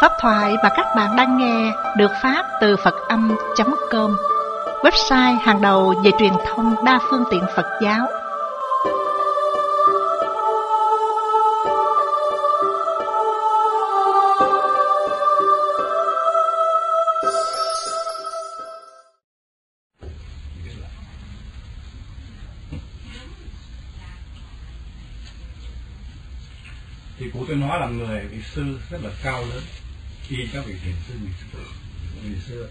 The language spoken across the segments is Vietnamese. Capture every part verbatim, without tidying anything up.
Pháp thoại mà các bạn đang nghe được phát từ Phật Âm chấm com, website hàng đầu về truyền thông đa phương tiện Phật giáo. Thì cụ tôi nói là người vị sư rất là cao lớn, y các vị thiền sư ngày xưa, ngày xưa.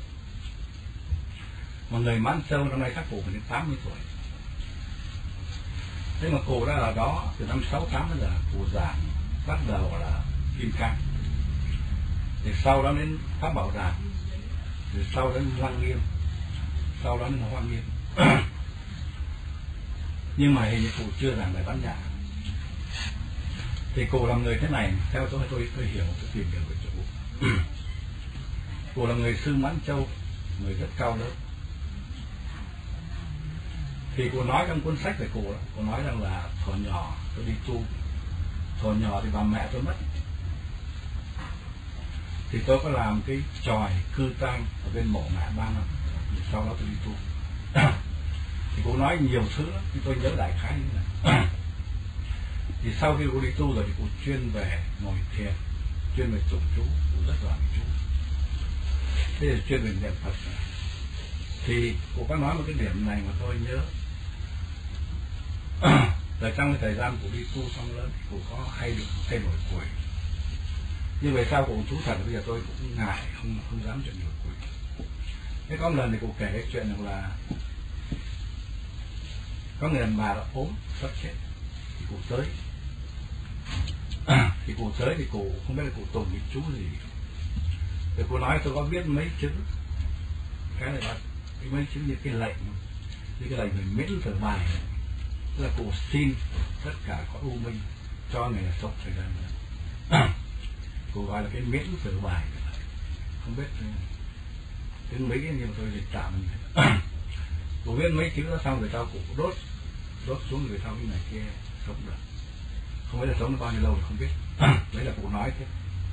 Mà người Mãn Châu năm nay các cụ phải đến tám mươi tuổi. Thế mà cụ đã ở đó từ năm sáu tám đến giờ, cụ giảng bắt đầu là Kim Cang, thì sau đó đến Pháp Bảo Đàn, rồi sau đến Lăng Nghiêm, sau đó đến Hoa Nghiêm. Nhưng mà hình như cụ chưa giảng bài Bát Nhã. Thì cụ là người thế này, theo tôi tôi, tôi hiểu, tôi tìm hiểu về cụ. Cụ là người sư Mãn Châu, người rất cao lớn. Thì cụ nói trong cuốn sách về cụ, cụ nói rằng là thuở nhỏ tôi đi tu, thuở nhỏ thì bà mẹ tôi mất, thì tôi có làm cái chòi cư tang ở bên mộ mẹ ba năm, thì sau đó tôi đi tu. Thì cụ nói nhiều thứ lắm, nhưng tôi nhớ đại khái như này. Thì sau khi cô đi tu rồi thì cô chuyên về ngồi thiền, chuyên về tụng chú, cô rất giỏi chú. Thế là chuyên về niệm Phật. Thì cô có nói một cái điểm này mà tôi nhớ. Là trong cái thời gian cô đi tu xong lớn thì cô có hay được thay đổi quỷ. Nhưng về sau cô chú thật bây giờ tôi cũng ngại, không không dám chuyện đổi quỷ. Thế có một lần thì cô kể cái chuyện rằng là có người đàn bà đã ốm sắp chết, thì cô tới. Thì cô tới thì cô không biết là cô tụng cái chú gì. Thì cô nói tôi có biết mấy chữ, cái này là cái mấy chữ như cái lệnh, như cái lệnh về miễn thở bài này. Tức là cô xin tất cả có u minh cho người là sống thời gian nữa. Cô gọi là cái miễn thở bài, không biết tiếng Mỹ nhưng mà tôi dịch tạm. Cô viết mấy chữ đó xong rồi sau cô đốt đốt xuống rồi sau cái này kia sống được. Không biết là sống bao nhiêu lâu thì không biết. Đấy là cụ nói thế.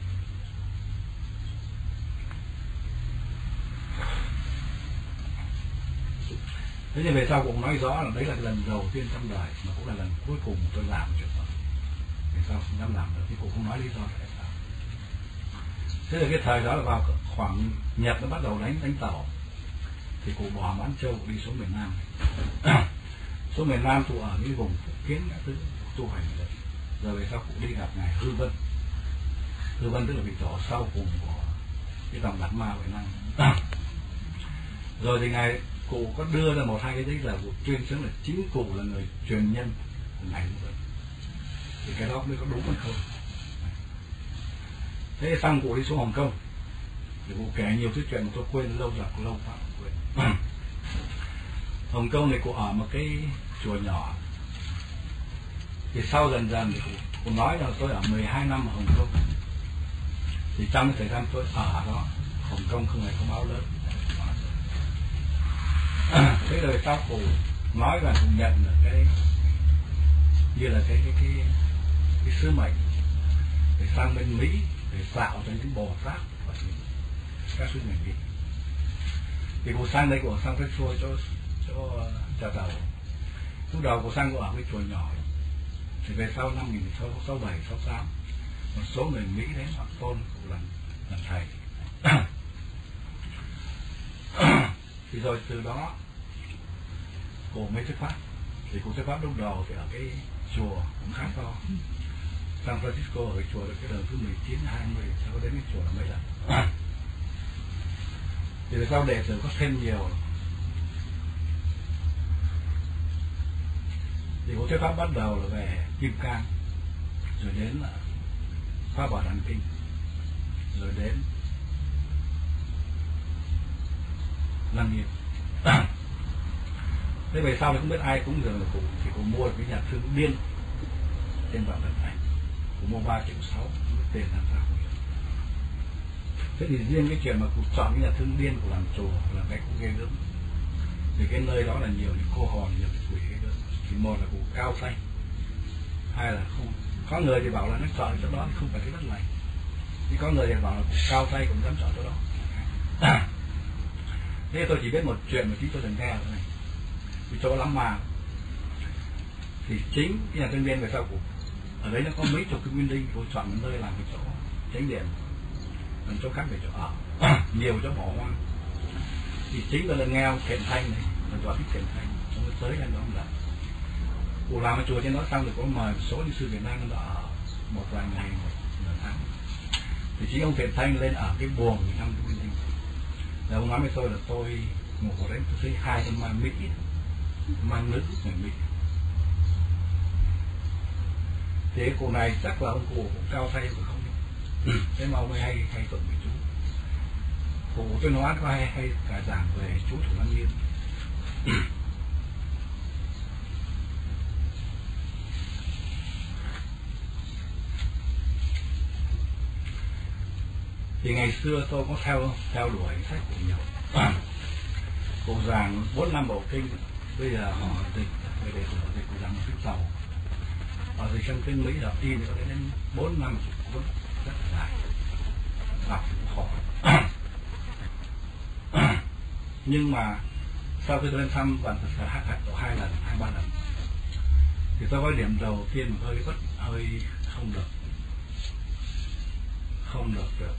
Thế nhưng về sau cụ nói rõ là đấy là lần đầu tiên trong đời mà cũng là lần cuối cùng tôi làm chuyện đó. Về sau không dám làm được thì cụ không nói lý do tại sao. Thế là cái thời đó là vào khoảng Nhật nó bắt đầu đánh đánh tàu, thì cụ bỏ Mãn Châu đi xuống miền Nam. Xuống miền Nam cụ ở cái vùng Phúc Kiến các thứ tu hành rồi. Rồi về sau cụ đi gặp ngài Hư Vân. Hư Vân tức là vị tổ sau cùng của cái dòng Đạt Ma Việt Nam. Rồi thì ngài cụ có đưa ra một hai cái giấy là cụ tuyên xứng là chính cụ là người truyền nhân của ngài Hư Vân. Thì cái đó mới có đúng hay không. Thế xong cụ đi xuống Hồng Kông, thì cụ kể nhiều thứ chuyện mà tôi quên lâu rồi, lâu quá quên. Hồng Kông này cụ ở một cái chùa nhỏ. Thì sau dần dần thì cụ, cụ nói là tôi ở mười hai năm ở Hồng Kông. Thì trong cái thời gian tôi ở đó, Hồng Kông không hề có báo lớn. Thế rồi sau cụ nói là cụ nhận là cái như là cái cái cái, cái sứ mệnh để sang bên Mỹ để tạo cho những Bồ Tát và những các sứ mệnh đi. Thì cụ sang đây cụ sang cái chùa cho cho chào tàu. Lúc đầu cụ sang cụ ở cái chùa nhỏ. Thì về sau năm một nghìn chín trăm sáu mươi bảy, sáu mươi tám một số người Mỹ đến họ tôn cụ làm làm thầy. Thì rồi từ đó cụ mới xuất phát. Thì cụ xuất phát lúc đầu thì ở cái chùa cũng khá to, San Francisco, ở cái chùa được cái đời thứ mười chín, hai mươi, sau đó đến cái chùa là mấy lần. Thì về sau đệ tử có thêm nhiều. Thì cụ thuyết pháp bắt đầu là về Kim Cang, rồi đến là Pháp Bảo Đàn Kinh, rồi đến Lăng Nghiêm. Thế về sau thì không biết ai cũng dường là cụ, thì cụ mua cái nhà thương điên trên Vạn Lần Thành, cụ mua ba triệu sáu, không biết tiền làm sao không hiểu. Thế thì riêng cái chuyện mà cụ chọn cái nhà thương điên của làm chùa là cái cũng ghê gớm. Vì cái nơi đó là nhiều những cô hồn, nhiều cái quỷ ghê gớm. Thì một là cụ cao xanh, hai là không, có người thì bảo là nó chọn chỗ đó thì không phải cái đất lành. thì có người thì bảo là cao tay cũng dám chọn chỗ đó. Thế tôi chỉ biết một chuyện mà chính tôi từng nghe rồi này, vì chỗ lắm mà thì chính cái nhà tương viên về sau của ở đấy nó có mấy chục cái nguyên linh, tôi chọn một nơi làm cái chỗ chánh điện, còn chỗ khác về chỗ ở nhiều chỗ bỏ hoang. Thì chính tôi lần nghe ông Thiện Thanh này, mình gọi thích Thiện Thanh, ông mới tới anh đó ông là cụ làm ở chùa trên đó xong rồi có mời một số những sư Việt Nam ở một vài ngày một nửa tháng. Thì chính ông Thiện Thanh lên ở cái buồng trong cái nguyên linh. Rồi ông nói với tôi là tôi ngủ ở đấy, tôi thấy hai con ma Mỹ, mang nữ người Mỹ. Thế cụ này chắc là ông cụ cũng cao tay cũng không. Thế mà ông ấy hay hay tụng với chú. Cụ tôi nói có hay hay cả giảng về chú Thủ Lăng Nghiêm. Thì ngày xưa tôi có theo theo đuổi sách của nhiều. Cụ giảng bốn năm bộ kinh, bây giờ họ dịch về để sửa dịch cụ giảng một cái tàu. Họ dịch trong kinh Mỹ đọc in có đến bốn năm cuốn rất là dài, đọc cũng khó. Nhưng mà sau khi tôi lên thăm bản Phật hai, hai lần, hai ba lần, thì tôi có điểm đầu tiên mà hơi bất hơi không được, không được được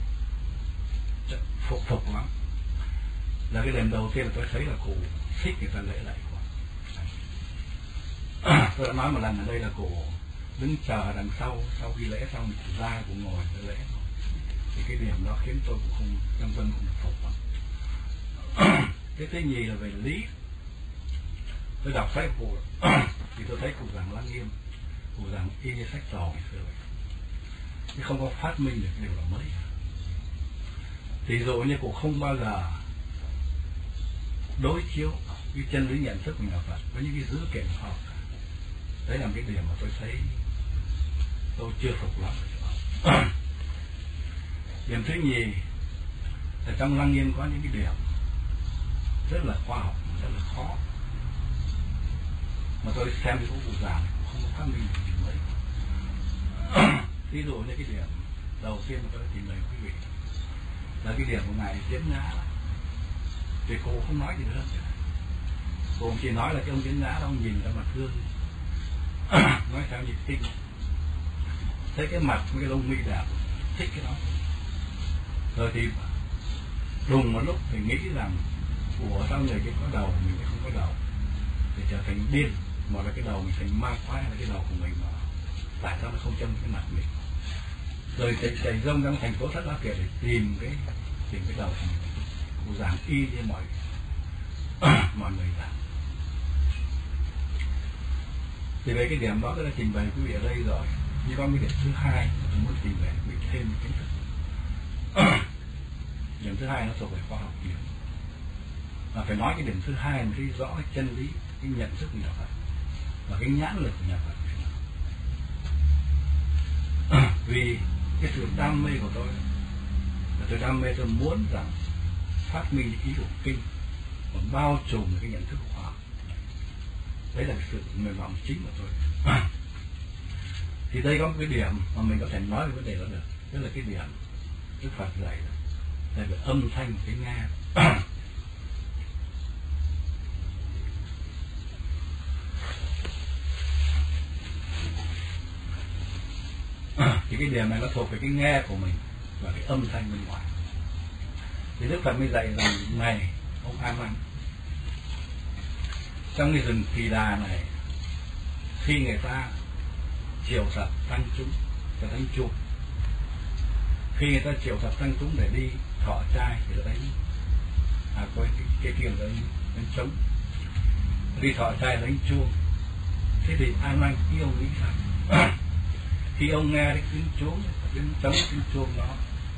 phục phục lắm. Là cái điểm đầu tiên là tôi thấy là cụ thích người ta lễ lạy quá. Tôi đã nói một lần ở đây là cụ đứng chờ đằng sau, sau khi lễ xong cụ ra cụ ngồi để lễ. Thì cái điểm đó khiến tôi cũng không tâm tâm cũng phục lắm. Cái thứ nhì là về lý. Tôi đọc sách của cụ thì tôi thấy cụ giảng Lăng Nghiêm, cụ giảng y như sách trò ngày xưa vậy, chứ không có phát minh được điều là mới. Thì dụ như cụ không bao giờ đối chiếu cái chân lý nhận thức mình là Phật với những cái dữ kiện khoa học. Đấy là một cái điểm mà tôi thấy tôi chưa phục lắm. Điểm thứ nhì là trong Lăng Nghiêm có những cái điểm rất là khoa học, rất là khó, mà tôi xem cái cụ giảng cũng không có phát minh được gì mới. Ví dụ như cái điểm đầu tiên mà tôi đã trình bày quý vị là cái điểm của ngài Tiến Nhã. Thì cô không nói gì nữa, cô chỉ nói là cái ông Tiến Nhã ông nhìn ra mặt gương nói theo nhịp tim, thấy cái mặt với cái lông mi đẹp, thích cái đó. Rồi thì đùng một lúc thì nghĩ rằng của sao người kia có đầu mình không có đầu, thì trở thành điên, một là cái đầu mình thành ma quái, là cái đầu của mình mà tại sao nó không trong cái mặt mình. Rồi chạy chạy rông trong thành phố Thất Bát Kiệt để tìm cái tìm cái đầu của mình. Cụ giảng y như mọi mọi người giảng. Thì về cái điểm đó tôi đã trình bày quý vị ở đây rồi. Nhưng có cái điểm thứ hai tôi muốn trình bày quý vị thêm kiến thức. Điểm thứ hai nó thuộc về khoa học nhiều. Và phải nói cái điểm thứ hai là thấy rõ cái chân lý, cái nhận thức của nhà Phật và cái nhãn lực của nhà Phật. Vì cái sự đam mê của tôi là tôi đam mê, tôi muốn rằng phát minh ý của kinh và bao trùm cái nhận thức của khoa học. Đấy là sự nguyện vọng chính của tôi. Thì đây có một cái điểm mà mình có thể nói về vấn đề đó được. Đó là cái điểm Đức Phật dạy là về âm thanh của cái nghe. Thì cái điểm này nó thuộc về cái nghe của mình và cái âm thanh bên ngoài. Thì Đức Phật mới dạy rằng này ông A Nan, trong cái rừng Kỳ Đà này, khi người ta triệu tập tăng chúng cho đánh chuông, khi người ta triệu tập tăng chúng để đi thọ trai thì đánh à quên cái cái kia là đánh, đánh trống, đi thọ trai đánh chuông. Thế thì A Nan khi ông nghĩ rằng khi ông nghe cái tiếng chuông, tiếng trống, tiếng chuông đó,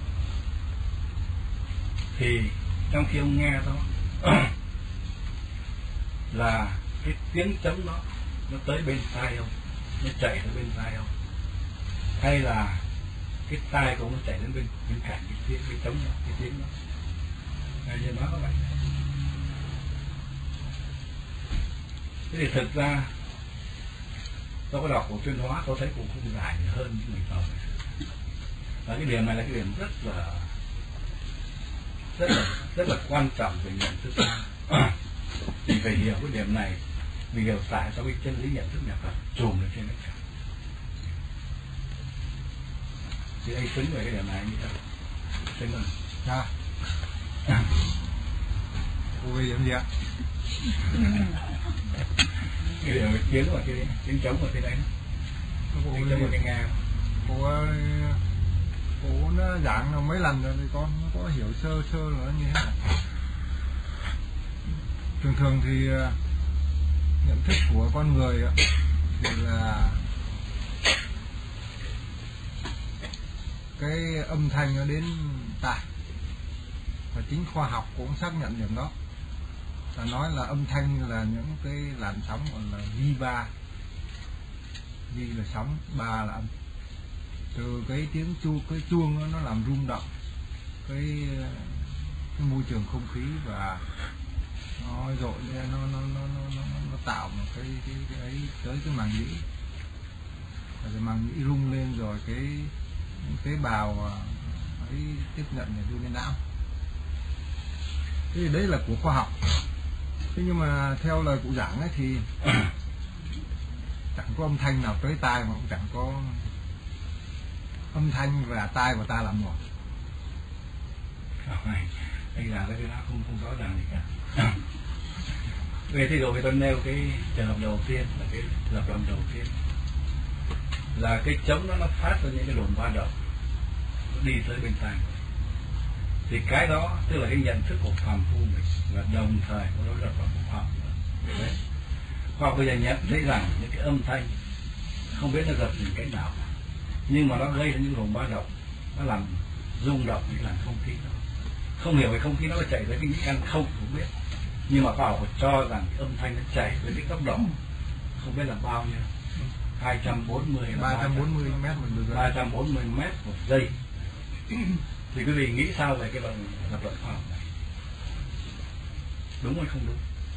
thì trong khi ông nghe đó là cái tiếng trống đó nó tới bên tai ông, nó chạy tới bên tai ông, hay là cái tai của ông nó chạy đến bên bên cạnh cái tiếng cái trống đó, cái tiếng đó, hay như nó có vậy. Thế thì thực ra tôi có đọc của tuyên hóa, tôi thấy cũng không dài hơn những người tàu này. Và cái điểm này là cái điểm rất là rất là rất là quan trọng về nhận thức. Thì phải hiểu cái điểm này, vì hiểu tại sao cái chân lý nhận thức nhà Phật trùm lên trên tất cả. Thì anh xứng về cái điểm này như thế nào? Xứng không? À. Cô vì điểm gì ạ? Cái điểm tiếng và cái tiếng trống ở trên đấy. Cô Tiếng trống ở cái Nga. Cô ơi, cô nó giảng là mấy lần rồi thì con nó có hiểu sơ sơ là nó như thế nào. Thường thường thì nhận thức của con người thì là cái âm thanh nó đến tai, và chính khoa học cũng xác nhận điểm đó. Ta nói là âm thanh là những cái làn sóng gọi là vi ba, vi là sóng, ba là âm. Từ cái tiếng chu cái chuông đó, nó làm rung động cái cái môi trường không khí, và nó dội lên, nó nó nó nó nó, nó tạo một cái cái cái ấy tới cái màng nhĩ, và cái màng nhĩ rung lên rồi cái tế bào ấy tiếp nhận để đưa lên não. Thế thì đấy là của khoa học. Thế nhưng mà theo lời cụ giảng ấy thì chẳng có âm thanh nào tới tai, mà cũng chẳng có âm thanh và tai của ta làm một. Anh anh giảng cái đó không không rõ ràng gì cả. Về thí dụ tôi nêu cái trường hợp đầu tiên là cái lập luận đầu tiên là cái trống đó nó phát ra những cái luồng ba động, nó đi tới bên tai. Thì cái đó tức là cái nhận thức của phàm phu mình, và đồng thời có đó là của khoa học. Khoa học bây giờ nhận thấy rằng những cái âm thanh không biết nó giật từ cái nào, nhưng mà nó gây ra những luồng ba động, nó làm rung động những làn không khí đó. Không hiểu về không khí nó là chạy tới cái những căn không không biết, nhưng mà khoa học cho rằng cái âm thanh nó chạy với cái tốc độ không biết là bao nhiêu, hai trăm bốn mươi ba trăm bốn mươi mét một giây, ba trăm bốn mươi mét một giây. Thì quý vị nghĩ sao về cái luận lập luận khoa học này? Đúng hay không đúng?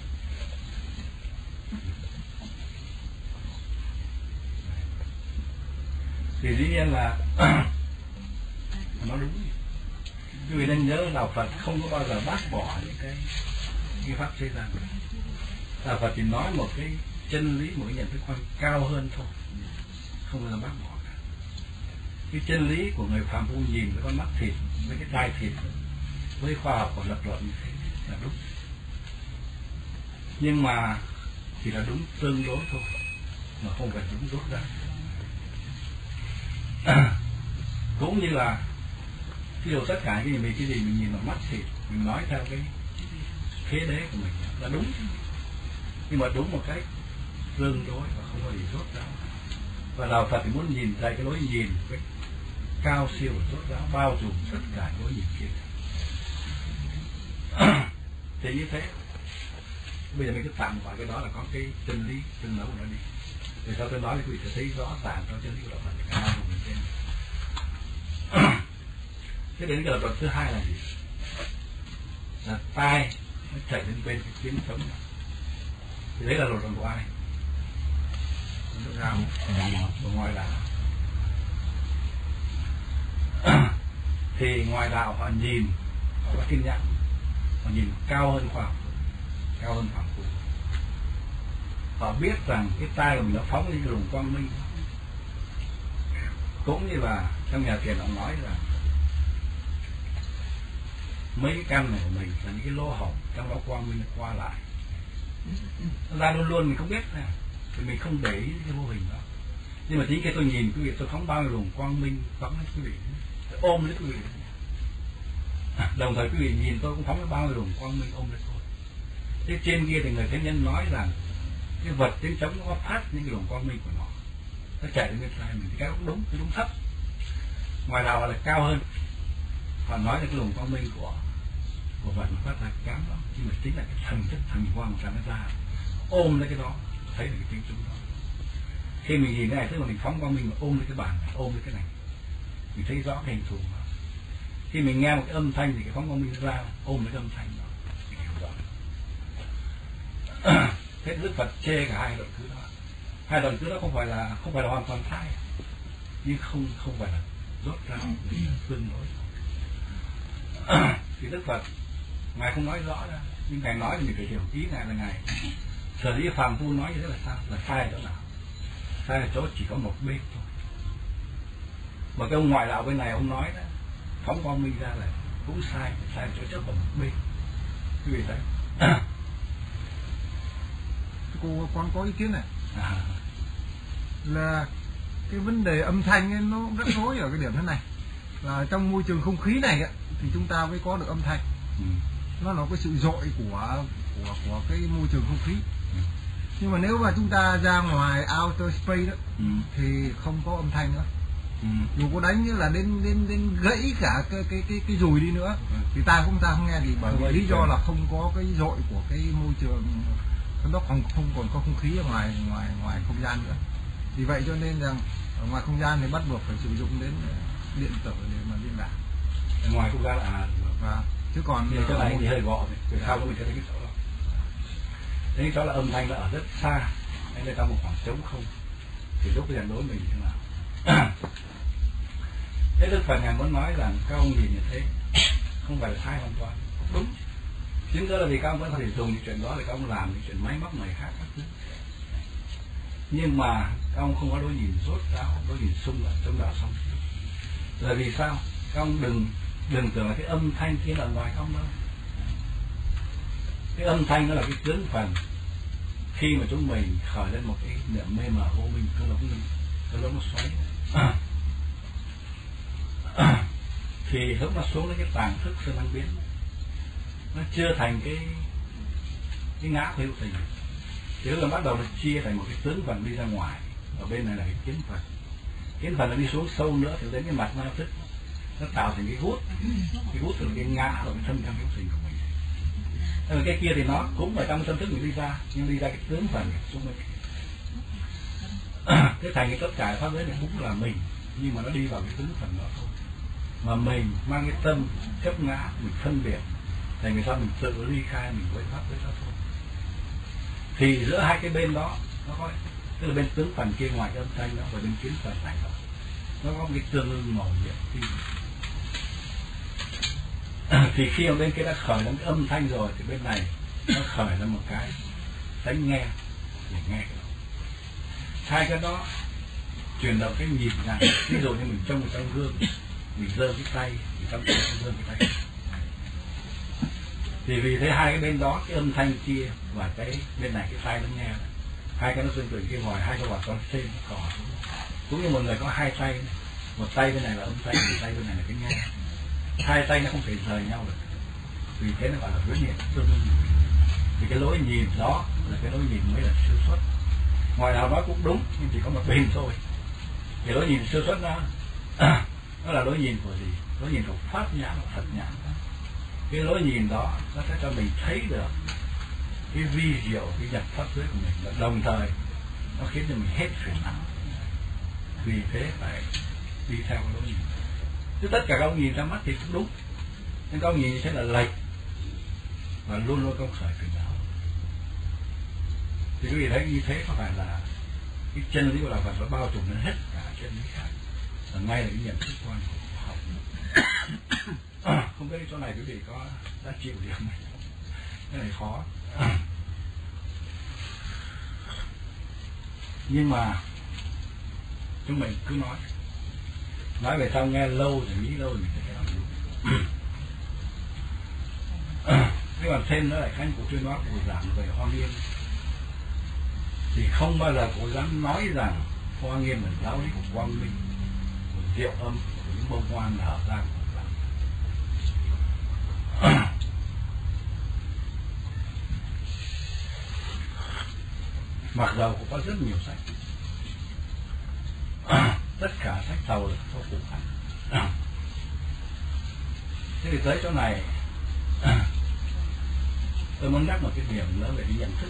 Thì dĩ nhiên là nó đúng. Quý vị nên nhớ đạo Phật không có bao giờ bác bỏ những cái cái pháp thế gian. Đạo Phật chỉ nói một cái chân lý, một cái nhận thức quan cao hơn thôi, không bao giờ bác bỏ cả. Cái chân lý của người phàm phu nhìn với con mắt thịt, với cái tai thịt, với khoa học của lập luận như thế là đúng, nhưng mà chỉ là đúng tương đối thôi, mà không phải đúng rốt ra. Cũng như là ví dụ tất cả cái gì mình cái gì mình nhìn vào mắt thịt, mình nói theo cái thế đế của mình là đúng, nhưng mà đúng một cách tương đối và không có gì rốt ráo. Và đạo Phật thì muốn nhìn thấy cái lối nhìn cái cao siêu và rốt ráo, bao trùm tất cả lối nhìn kia. Thì như thế bây giờ mình cứ tạm gọi cái đó là có cái chân lý chân đấu của nó đi. Vì sao tôi nói thì quý vị sẽ thấy rõ ràng trong chân lý của đạo Phật cái cao của mình trên. Thế đến cái lập luận thứ hai là gì? Là tai nó chạy đến bên cái tiếng trống này. Thì đấy là lập luận của ai? Lập luận của ngoài đạo. Thì ngoài đạo họ nhìn, họ có kiên nhẫn, họ nhìn cao hơn khoa học, cao hơn phàm phu. Họ biết rằng cái tai của mình nó phóng lên cái luồng quang minh. Cũng như là trong nhà thiền ông nói rằng mấy cái căn này của mình là những cái lỗ hổng trong đó quang minh qua lại. Nó ra luôn luôn mình không biết nè, thì mình không để ý cái mô hình đó. Nhưng mà chính khi tôi nhìn quý vị, tôi phóng bao nhiêu luồng quang minh phóng lên quý vị, tôi ôm lấy quý vị. Đồng thời quý vị nhìn tôi cũng phóng bao nhiêu luồng quang minh ôm lấy tôi. Thế trên kia thì người thế nhân nói rằng cái vật tiếng trống nó phát những cái luồng quang minh của nó, nó chạy đến bên tai mình, thì cái đó cũng đúng, cái đúng thấp. Ngoài đạo là cao hơn, họ nói là cái luồng quang minh của của vật nó phát ra kém đó, nhưng mà chính là cái thần thức thần quang của nó ra ôm lấy cái đó, thấy được cái tiếng trống đó. Khi mình nhìn cái này, tức là mình phóng quang minh mà ôm lấy cái bàn, ôm lấy cái này, mình thấy rõ cái hình thù đó. Khi mình nghe một cái âm thanh thì cái phóng quang minh ra ôm lấy cái âm thanh đó, mình hiểu rõ. Thế Đức Phật chê cả hai đoạn cứ đó. Hai đoạn cứ đó không phải là không phải là hoàn toàn sai, nhưng không không phải là rốt ráo lý tương đối. Thì Đức Phật ngài không nói rõ ra, nhưng ngài nói thì mình phải hiểu ý ngài là ngài sở dĩ phàm phu nói như thế là sao, là sai ở chỗ nào? Sai ở chỗ chỉ có một bên thôi. Mà cái ông ngoại đạo bên này ông nói đó, phóng quang minh ra là cũng sai, sai ở chỗ chấp vào một bên. Quý vị thấy? Cô con có ý kiến này. À. Là cái vấn đề âm thanh ấy, nó rất rối ở cái điểm thế này, là trong môi trường không khí này ấy, thì chúng ta mới có được âm thanh. Ừ. Nó là cái sự dội của của của cái môi trường không khí. Ừ. Nhưng mà nếu mà chúng ta ra ngoài outer space đó, Ừ. thì không có âm thanh nữa. Ừ. Dù có đánh như là đến đến đến gãy cả cái cái cái cái dùi đi nữa, Ừ. thì ta cũng ta không nghe gì, bởi vì lý do là không có cái dội của cái môi trường, nó không không còn có không khí ở ngoài ngoài ngoài không gian nữa. Vì vậy cho nên rằng ở ngoài không gian thì bắt buộc phải sử dụng đến điện tử để mà liên lạc. Ngoài không gian là Và chứ còn thì cái này thì hơi gọ này, từ sau đó mình sẽ thấy cái chỗ đó. Thế chỗ là âm thanh nó ở rất xa, hay là trong một khoảng trống không, thì lúc bây giờ đối mình thế nào? Thế Đức Phật ngài muốn nói rằng các ông nhìn như thế không phải là sai hoàn toàn, đúng. Chính đó là vì các ông vẫn có thể dùng những chuyện đó để các ông làm những chuyện máy móc này khác các thứ. Nhưng mà các ông không có đối nhìn rốt ráo, đối nhìn sung ở trong đạo xong. Là vì sao? Các ông đừng đừng tưởng là cái âm thanh kia là ngoài các ông đâu. Cái âm thanh đó là cái tướng phần khi mà chúng mình khởi lên một cái niệm mê mờ vô minh, cái lỗ mình, cái lỗ nó xoáy. Thì lúc nó xuống đến cái tàng thức sơ năng biến, nó chưa thành cái cái ngã của hữu tình, thì lúc là bắt đầu nó chia thành một cái tướng phần đi ra ngoài. Ở bên này là cái kiến phần, kiến phần nó đi xuống sâu nữa thì đến cái mặt nó thức, nó tạo thành cái hút, cái hút từ cái ngã ở cái thân trong hữu tình của mình. Thế cái kia thì nó cũng ở trong tâm thức mình đi ra, nhưng đi ra cái tướng phần xuống bên kia. Thế thành cái tất cả pháp giới này cũng là mình, nhưng mà nó đi vào cái tướng phần đó thôi. Mà mình mang cái tâm chấp ngã, mình phân biệt, thành người ta mình tự ly khai, mình quay pháp với đó thôi. Thì giữa hai cái bên đó nó có, tức là bên tướng phần kia ngoài cái âm thanh đó và bên kiến phần này đó, nó có một cái tương ưng màu nhiệm thì thì khi ở bên kia đã khởi lên cái âm thanh rồi thì bên này nó khởi ra một cái đánh nghe để nghe cái đó. Hai cái đó chuyển động cái nhìn này, ví dụ như mình trông ở trong gương, mình giơ cái tay, mình trong trong gương cái tay, thì vì thế hai cái bên đó cái âm thanh kia và cái bên này cái tai nó nghe, hai cái nó tương tự cái vòi, hai cái vòi con sen nó cò, cũng như một người có hai tay, một tay bên này là âm thanh, một tay bên này là cái nghe, hai tay nó không thể rời nhau được, vì thế nó gọi là huyễn hiện tương ưng. Thì cái lối nhìn đó là cái lối nhìn mới là siêu xuất. Ngoài nào nói cũng đúng, nhưng chỉ có một bên thôi. Cái lối nhìn siêu xuất đó nó là lối nhìn của gì? Lối nhìn của pháp nhãn và Phật nhãn. Cái lối nhìn đó nó sẽ cho mình thấy được cái vi diệu, cái nhập pháp giới của mình, và đồng thời nó khiến cho mình hết phiền não. Vì thế phải đi theo cái lối nhìn. Chứ tất cả các ông nhìn ra mắt thì cũng đúng, nhưng các ông nhìn như thế là lệch và luôn luôn không khởi phiền não. Thì quý vị thấy như thế có phải là cái chân lý của đạo Phật nó bao trùm lên hết cả chân lý khác, và ngay là cái nhận thức quan của khoa học. Không biết cái chỗ này quý vị có đã chịu được không? Cái này khó. Nhưng mà chúng mình cứ nói nói về sau nghe lâu thì nghĩ lâu thì mình sẽ làm đúng. Thế còn thêm nữa là khánh của tuyên nói của giảng về Hoa Nghiêm, thì không bao giờ cô dám nói rằng Hoa Nghiêm là giáo lý của quang minh, của diệu âm, của những bông hoa nở ra của lắm. Mặc dầu cũng có rất nhiều sách, tất cả sách tàu là số phụ hành. Thế thì tới chỗ này tôi muốn nhắc một cái điểm nữa về cái nhận thức.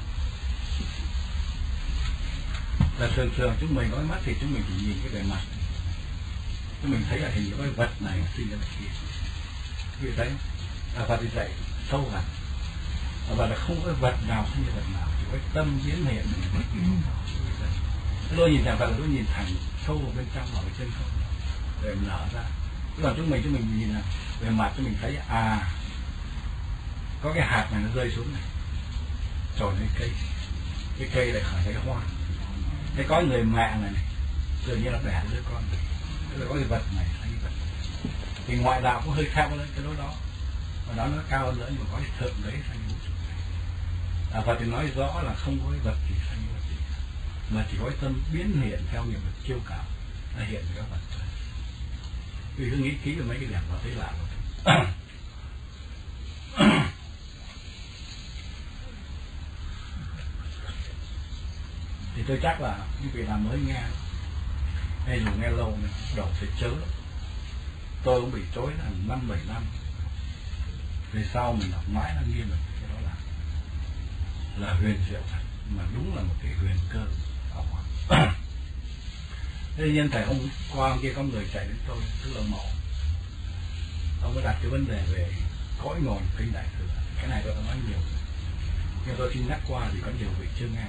Là thường thường chúng mình có cái mắt thì chúng mình chỉ nhìn cái bề mặt, chúng mình thấy là hình như cái vật này sinh ra vật kia. Quý vị thấy là Phật thì dạy sâu hẳn, và là không có vật nào sinh ra vật nào, chỉ có tâm biến hiện. Cái lối nhìn thẳng Phật là lối nhìn thẳng sâu vào bên trong, vào bên chân không. rồi nở ra. Chứ còn chúng mình chúng mình nhìn là về mặt chúng mình thấy à có cái hạt này nó rơi xuống này, trồi lên cây, cái cây lại khởi cái hoa. Thế có người mẹ này, này tự nhiên là đẻ đứa con này, tức là có cái vật này hay cái vật này. Thì ngoại đạo cũng hơi theo lên cái đó đó, và đó nó cao hơn nữa, nhưng mà có cái thượng đấy thành vũ trụ này. À, Phật thì nói rõ là không có cái vật gì thành vật gì, mà chỉ có cái tâm biến hiện theo nghiệp lực chiêu cảm là hiện cái vật thôi. Vì cứ nghĩ kỹ về mấy cái điểm vào thấy lạ rồi. Thì tôi chắc là những vị nào mới nghe hay dù nghe lâu này đầu phải chớ lắm. Tôi cũng bị chối là năm bảy năm về sau mình học mãi đang nghiêm được cái đó là là huyền diệu thật, mà đúng là một cái huyền cơ học hỏi. Thế nhiên thầy hôm qua hôm kia có người chạy đến tôi tức là mẫu, ông có đặt cái vấn đề về cõi nguồn kinh đại thừa. Cái này tôi đã nói nhiều rồi, nhưng tôi xin nhắc qua vì có nhiều vị chưa nghe.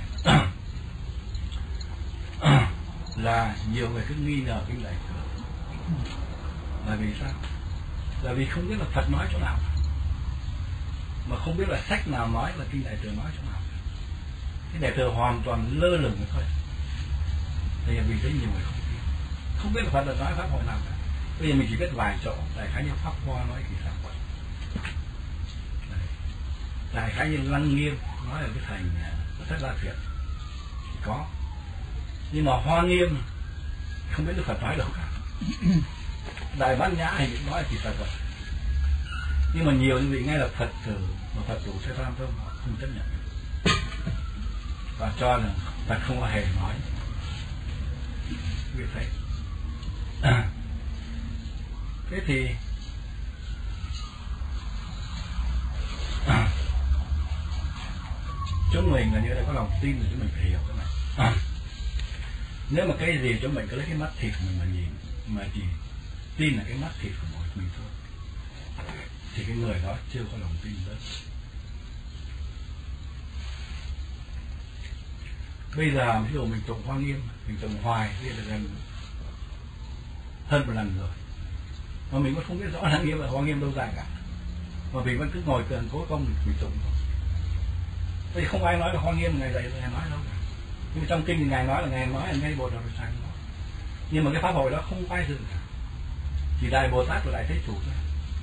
Là nhiều người cứ nghi ngờ kinh đại thừa. Là vì sao? Là vì không biết là Phật nói chỗ nào, mà không biết là sách nào nói là kinh đại thừa nói chỗ nào. Cái đại thừa hoàn toàn lơ lửng thôi. Thì vì thấy nhiều người không biết, không biết là Phật là nói pháp hội nào cả. Bây giờ mình chỉ biết vài chỗ, đại khái như Pháp Hoa nói thì sao vậy? Đại khái như Lăng Nghiêm nói là cái thành rất là thiệt thì có, nhưng mà Hoa Nghiêm không biết được Phật nói đâu cả. Đại Bát Nhã thì nói thì Phật rồi, nhưng mà nhiều những vị nghe là Phật tử mà Phật chủ sẽ tham không, họ không chấp nhận và cho là Phật không có hề nói. Vì thế à. Thế thì à. chúng mình là như đây có lòng tin thì chúng mình phải hiểu cái này. À. Nếu mà cái gì chúng mình cứ lấy cái mắt thịt mình mà nhìn, mà chỉ tin là cái mắt thịt của mỗi mình thôi, thì cái người đó chưa có lòng tin lớn. Bây giờ ví dụ mình tụng Hoa Nghiêm, mình tụng hoài thì là gần hơn một lần rồi, mà mình vẫn không biết rõ Hoa Nghiêm là Hoa Nghiêm đâu dài cả, mà mình vẫn cứ ngồi tường cố công mình, mình tụng thôi. Vì không ai nói là Hoa Nghiêm ngày dạy ngày nói đâu cả, nhưng mà trong kinh thì ngài nói là ngài nói là ngay Bồ Tát Sang nói, nhưng mà cái pháp hội đó không ai dừng cả, chỉ Đại Bồ Tát và Đại Thế Chủ thôi.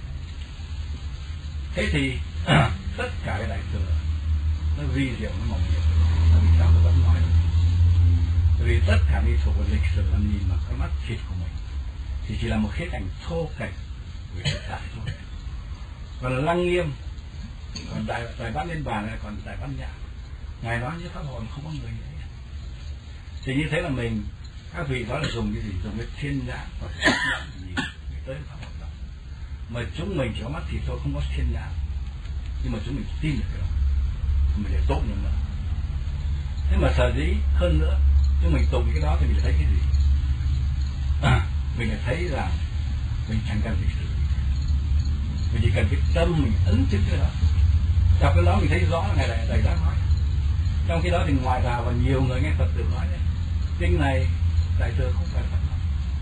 Thế thì tất cả cái đại thừa nó vi diệu, nó mỏng diệu, là vì sao nó vẫn nói được? Bởi vì tất cả đi thuộc vào lịch sử là nhìn vào cái mắt thịt của mình thì chỉ là một khía cạnh thô kệch về thực tại thôi. Còn Lăng Nghiêm, còn đại đại Bát Niết Bàn này, còn Đại Bát Nhã, ngài nói như pháp hội không có người ấy. Thì như thế là mình, các vị đó là dùng cái gì? Dùng cái thiên nhãn và sắc nhãn nhìn tới pháp hội đó. Mà chúng mình chỉ có mắt thịt thôi, không có thiên nhãn, nhưng mà chúng mình tin được cái đó, mình để tốt nữa. Thế mà sở dĩ hơn nữa, chúng mình tụng cái đó thì mình thấy cái gì? À, mình lại thấy rằng mình chẳng cần lịch sử, mình chỉ cần cái tâm mình ấn chứng cái đó. Đọc cái đó mình thấy rõ là ngài đại đại đã nói. Trong khi đó thì ngoài vào và nhiều người nghe Phật tử nói đấy, kinh này đại thừa không phải Phật nói.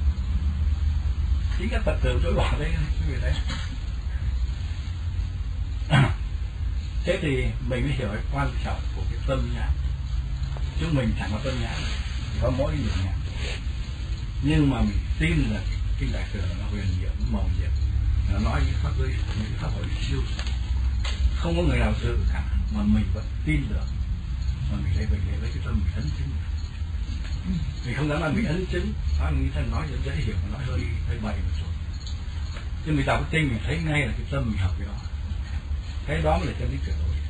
Chính các Phật tử chối bỏ đấy, quý vị thấy. Thế thì mình mới hiểu cái quan trọng của cái tâm nhãn. Chúng mình chẳng có tâm nhãn, chỉ có mỗi cái nhãn. Nhưng mà mình tin là kinh đại thừa nó huyền diệu, nó màu diệu, nó nói những pháp giới, những pháp hội siêu, không có người nào dự cả, mà mình vẫn tin được, mà mình lấy mình lấy cái tâm mình ấn chứng. Mình không dám là mình ấn chứng, nói như thân nói dễ hiểu, mà nói hơi hơi bậy một chút. Nhưng mình đọc cái kinh mình thấy ngay là cái tâm mình học cái đó, cái đó mới là chân lý tuyệt đối.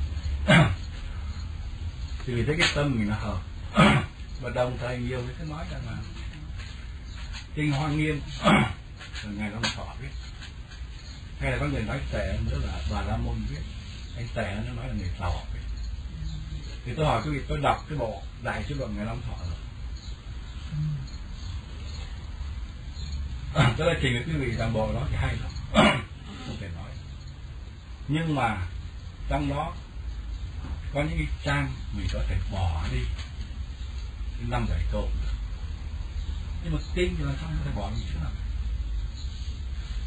Thì vì thấy cái tâm mình nó hợp. Và đồng thời nhiều người cứ nói rằng là kinh Hoa Nghiêm là ngài Long Thọ viết, hay là có người nói tệ nữa là Bà La Môn viết, anh tệ nó nói là người Thọ viết. Thì tôi hỏi quý vị, tôi đọc cái bộ Đại Chư Luận ngài Long Thọ rồi, tôi đã trình với quý vị rằng bộ đó thì hay lắm, không thể nói. Nhưng mà trong đó có những cái trang mình có thể bỏ đi năm bảy câu, nhưng mà kinh thì làm sao có thể bỏ đi chứ nào?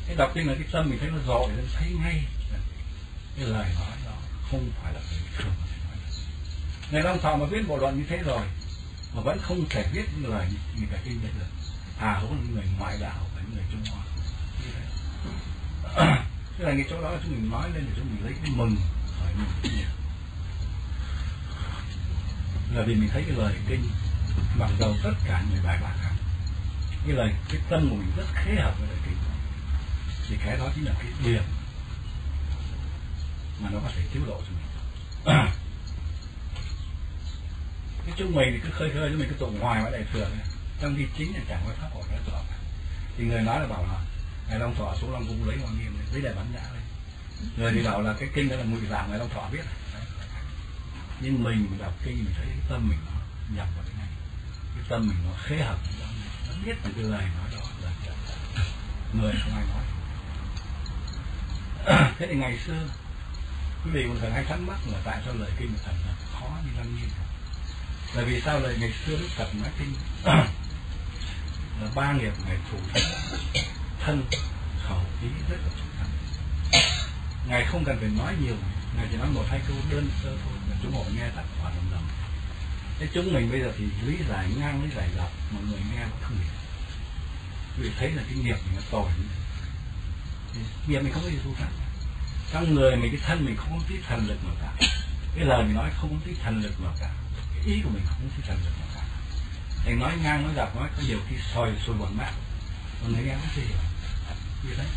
cái đọc kinh là cái tâm mình thấy nó dội lên, thấy ngay cái lời nói đó không phải là người thường có thể nói được. Ngài Long Thọ mà viết bộ luận như thế rồi mà vẫn không thể viết những lời như cả kinh đấy được, à cũng là những người ngoại đạo và những người Trung Hoa như thế. Thế là cái chỗ đó chúng mình nói lên để chúng mình lấy cái mừng khỏi mình cái nhiều, là vì mình thấy cái lời kinh mặc dầu tất cả những bài bản khác, cái lời cái tâm của mình rất khế hợp với lời kinh, thì cái đó chính là cái điểm mà nó có thể cứu độ cho mình. Cái chúng mình thì cứ khơi khơi chúng mình cứ tụng hoài với đại thừa này, trong khi chính là chẳng có pháp hội cái đó. Thì người nói là bảo là Ngài Long Thọ xuống Long Cung lấy Hoàng Nghiêm lấy đại bản nhã lên, người thì bảo là cái kinh đó là ngụy dạng Ngài Long Thọ viết. Nhưng mình mình đọc kinh mình thấy cái tâm mình nó nhập vào cái này, cái tâm mình nó khế hợp, nó biết là cái lời nói đó là người không ai nói. Thế thì ngày xưa quý vị còn thường hay thắc mắc là tại sao lời kinh của Thần là khó như Lăng Nghiêm? Là vì sao lời ngày xưa Đức Phật nói kinh là ba nghiệp ngày thủ thân khẩu ý rất là chủ thân. Ngài không cần phải nói nhiều, Ngài chỉ nói một hai câu đơn sơ thôi mà chúng họ nghe tặng quả đồng đồng. Thế chúng mình bây giờ thì lý giải ngang, lý giải dọc mà người nghe vẫn không hiểu. Vì thấy là cái nghiệp mình nó tồi như thế. Nghiệp mình không có gì thu thắng. Trong người mình cái thân mình không có tí thần lực nào cả. Cái lời mình nói không có tí thần lực nào cả. Cái ý của mình không có tí thần lực nào cả. Thầy nói ngang, nói dọc, nói có nhiều khi soi sôi bọt mát. Còn người nghe không thể hiểu. Như thế.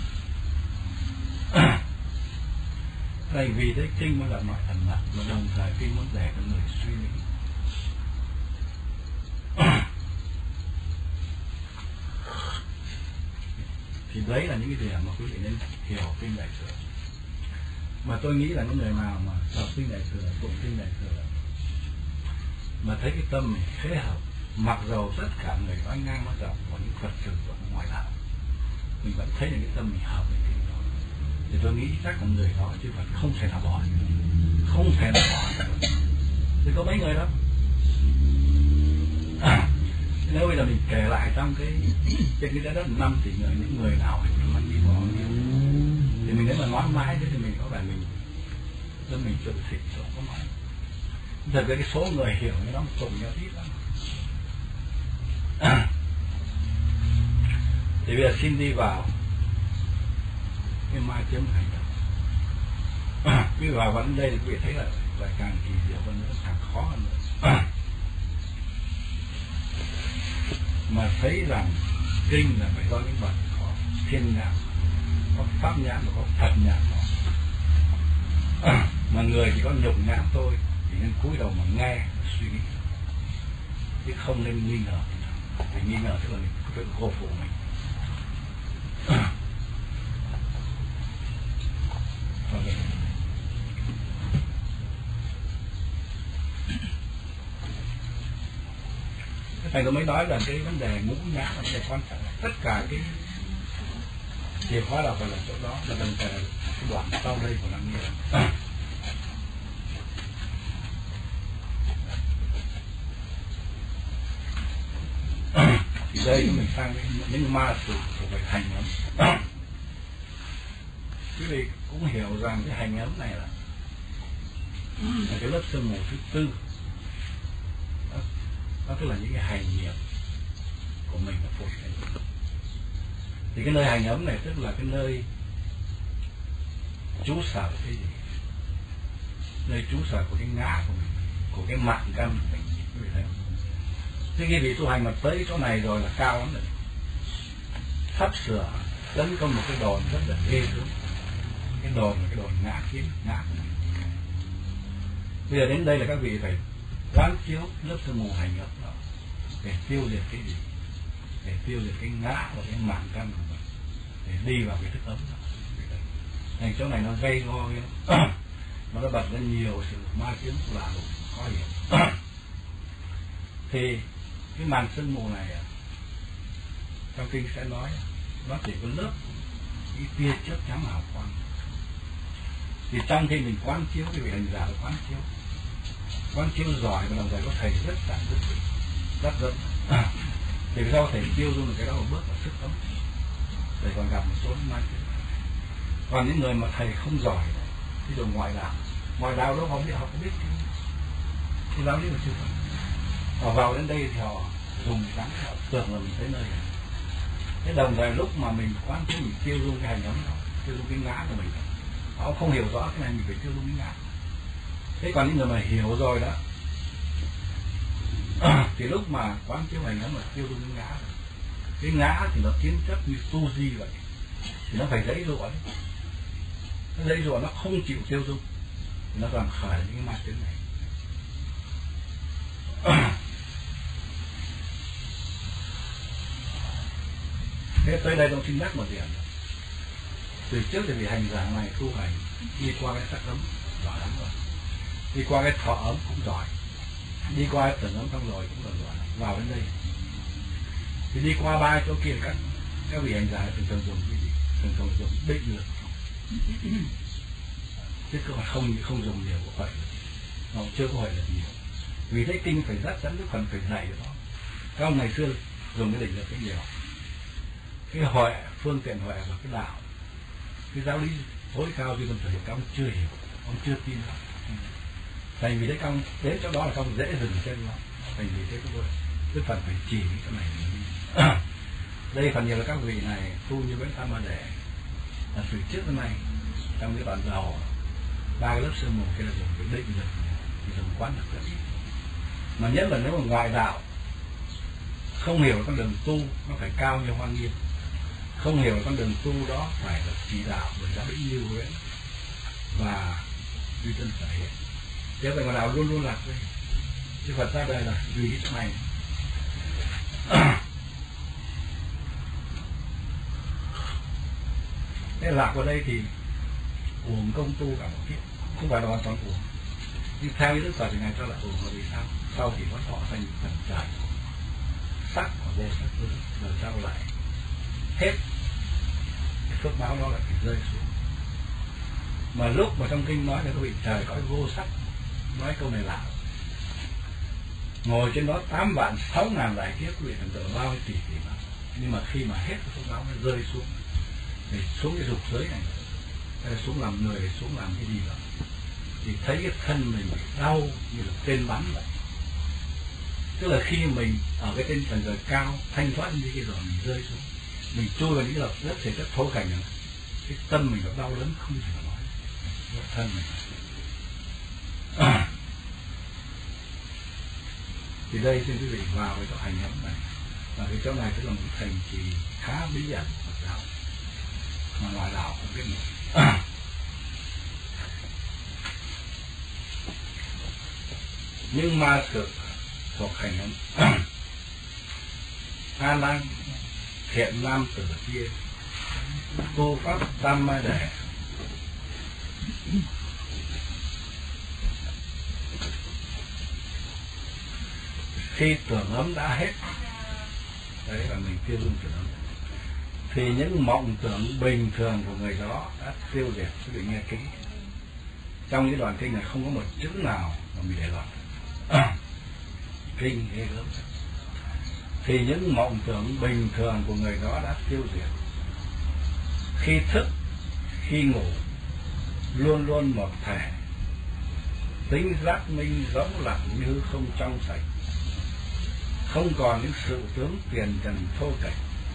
Tại vì thế kinh mới là nói thần mật, mà đồng thời kinh muốn để cho người suy nghĩ. Thì đấy là những cái điểm mà quý vị nên hiểu kinh Đại Thừa. Mà tôi nghĩ là những người nào mà đọc kinh Đại Thừa, tụng kinh Đại Thừa mà thấy cái tâm mình khế hợp, mặc dầu tất cả người nói ngang nói dọc có những Phật tử và ngoại đạo, mình vẫn thấy là cái tâm mình hợp với kinh đó, thì tôi nghĩ chắc là người đó chứ Phật không thể nào bỏ được, không thể nào bỏ được. Thì có mấy người đó. À, nếu bây giờ mình kể lại trong cái trên cái trái đất năm tỷ người, những người nào thì mình đi bỏ thì mình nếu mà nói mãi thế thì mình có vẻ mình nên mình tự xịt không có nói. Thật ra cái số người hiểu như đó tụng nhau ít lắm. À, thì bây giờ xin đi vào cái mai chấm hành động. À, quý vị vào vẫn đây thì quý vị thấy là lại càng kỳ diệu hơn nữa, càng khó hơn nữa. À, mà thấy rằng kinh là phải do những bậc có thiên nhãn, có pháp nhãn và có Phật nhãn đó. À, mà người chỉ có nhục nhãn thôi thì nên cúi đầu mà nghe và suy nghĩ, chứ không nên nghi ngờ. Vì nghi ngờ tức là mình tự khổ phụ mình. À, okay. Thầy tôi mới nói là cái vấn đề ngũ nhã là vấn đề quan trọng. Tất cả cái chìa khóa là phải là chỗ đó, là đồng thời cái đoạn sau đây của Lăng Nghiêm. À, thì đây mình sang những ma sự của việc hành ấm. À, quý vị cũng hiểu rằng cái hành ấm này là, là cái lớp sương mù thứ tư. Đó, đó tức là những cái hành nghiệp của mình là phổi hành. Thì cái nơi hành ấm này tức là cái nơi trú sở của cái gì? Nơi trú sở của cái ngã của mình, của cái mạng căn của mình. Quý vị thấy không? Thế khi vị tu hành mà tới chỗ này rồi là cao lắm rồi, sắp sửa tấn công một cái đồn rất là ghê gớm. Cái đồn là cái đồn ngã kiến, ngã của mình. Bây giờ đến đây là các vị phải quán chiếu lớp sương mù hành ấm đó để tiêu diệt cái gì? Để tiêu diệt cái ngã và cái mạng căn của mình, để đi vào cái thức ấm đó. Thành chỗ này nó gây go nó đã bật ra nhiều sự ma chướng lạ lùng khó hiểu. Thì cái màn sương mù này trong kinh sẽ nói nó chỉ có lớp cái tia chớp chấm hào quang. Thì trong khi mình quán chiếu cái vị hành giả quán chiếu quán chiếu giỏi và đồng thời có thầy rất tạm rất rất rất à, thì sao thầy tiêu luôn cái đó một bước là sức ấm để còn gặp một số may. Còn những người mà thầy không giỏi, ví dụ ngoại đạo, ngoại đạo đó họ biết, họ không biết cái, cái giáo lý của chư Phật. Họ vào đến đây thì họ dùng sáng, họ tưởng là mình tới nơi này. Thế đồng thời lúc mà mình quán chiếu, mình tiêu dung cái hành động đó, tiêu dung cái ngã của mình, họ không hiểu rõ cái này, mình phải tiêu dung cái ngã. Thế còn những người mà hiểu rồi đó thì lúc mà quán chiếu hành động là tiêu dung cái ngã. Cái ngã thì nó kiến chấp như tu di vậy, thì nó phải dãy dụa đấy. Nó dãy dụa, nó không chịu tiêu dung, thì nó làm khởi những cái ma chướng này. Thế tới đây tôi xin nhắc một điểm. Từ trước thì vị hành giả này tu hành đi qua cái sắc ấm giỏi lắm rồi, đi qua cái thọ ấm cũng giỏi, đi qua cái tưởng ấm xong rồi cũng là giỏi. Vào đến đây thì đi qua ba chỗ kia, các các vị hành giả thường thường dùng cái gì? Thường thường dùng định lực, chứ không không dùng nhiều của vậy, nó chưa có vậy là nhiều. Vì thế kinh phải rất dẫn, Đức Phật phải dạy đó. Các ông ngày xưa dùng cái định lực cái nhiều, cái huệ, phương tiện huệ và cái đạo, cái giáo lý tối cao duy vân sở hiện, các ông chưa hiểu, ông chưa tin lắm. Thành vì thế các ông đến chỗ đó là các ông dễ dừng chân lắm. Thành vì thế chúng tôi Đức Phật phải chỉ cái chỗ này. Đây phần nhiều là các vị này tu như Nguyễn Tam Ma Đề là từ trước đến nay trong cái đoạn đầu ba cái lớp sương mù kia là dùng cái định lực, thì dùng quán lực rất ít. Mà nhất là nếu mà ngoại đạo không hiểu con đường tu nó phải cao như Hoa Nghiêm, không hiểu con đường tu đó phải là chỉ đạo bởi giáo lý Như Huyễn và duy tân sở hiện. Thế vậy mà đạo luôn luôn lạc đây. Chứ Phật ra đây là vì cái chỗ này. Thế lạc vào đây thì uổng công tu cả một kiếp, không phải là hoàn toàn uổng. Nhưng theo ý Đức Phật thì Ngài cho là uổng là vì sao? Sau thì có thọ thành phần trời sắc và vô sắc tướng, rồi sau lại hết cái phước báo đó lại phải rơi xuống. Mà lúc mà trong kinh nói là các vị trời có vô sắc, nói câu này lạ, ngồi trên đó tám vạn sáu ngàn đại kiếp, quý vị thần tượng bao nhiêu tỷ tỷ mà. Nhưng mà khi mà hết cái phước báo nó rơi xuống thì xuống cái dục giới này, hay là xuống làm người, xuống làm cái gì đó, thì thấy cái thân mình đau như là tên bắn vậy. Tức là khi mình ở cái trên tầng trời cao thanh thoát như cái rồi mình rơi xuống, mình chui vào những lớp rất thể chất thô cảnh, cái tâm mình nó đau đớn không thể nói, cái thân mình. Thì đây xin quý vị vào cái chỗ hành ấm này, và cái chỗ này tức là một thành trì khá bí ẩn Phật giáo mà ngoại đạo không biết được. Nhưng ma sự thuộc hành ấm. A Nan thiện nam tử kia tu pháp tam ma đề, khi tưởng ấm đã hết, đấy là mình tiêu dung tưởng ấm, thì những mộng tưởng bình thường của người đó đã tiêu diệt. Quý vị nghe kỹ, trong cái đoạn kinh này không có một chữ nào mà bị để lọt. Kinh ghê gớm. Thì những mộng tưởng bình thường của người đó đã tiêu diệt, khi thức khi ngủ luôn luôn một thể, tính giác minh rỗng lặng như không trong sạch, không còn những sự tướng tiền trần thô kệch.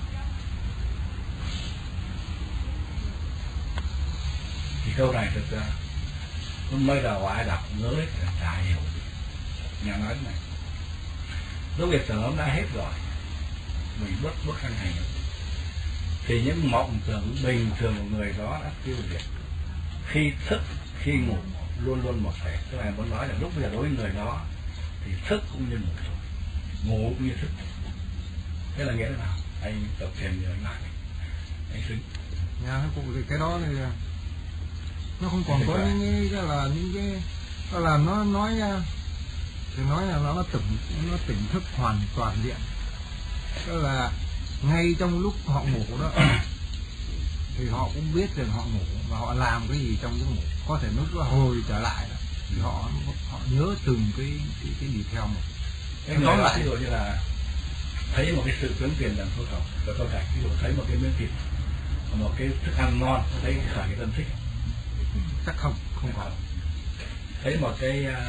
Thì câu này thực ra lúc mới đầu ai đọc nhớ hết là chả hiểu. Nhà nói này, lúc việc tưởng ấm đã hết rồi, mình bước bước sang hành, thì những mộng tưởng bình thường của người đó đã tiêu diệt, khi thức khi ngủ luôn luôn một thể. Tức là muốn nói là lúc bây giờ đối với người đó thì thức cũng như ngủ rồi, ngủ cũng như thức. Thế là nghĩa là nào? Anh tập thiền nhớ lại anh xứng. Nhà cụ thì cái đó thì nó không còn có những cái là những cái đó là nó nói thì nói là nó tỉnh nó tỉnh thức hoàn toàn diện. Tức là ngay trong lúc họ ngủ đó thì họ cũng biết rằng họ ngủ và họ làm cái gì trong giấc ngủ, có thể lúc nó hồi trở lại đó, thì họ họ nhớ từng cái cái, cái gì theo một. Cái nói lại ví dụ như là thấy một cái sự tướng tiền đằng thô khẩu, và tôi cảnh ví dụ thấy một cái miếng thịt một cái thức ăn ngon thấy khởi cái tâm thích chắc không không có. Thấy một cái uh...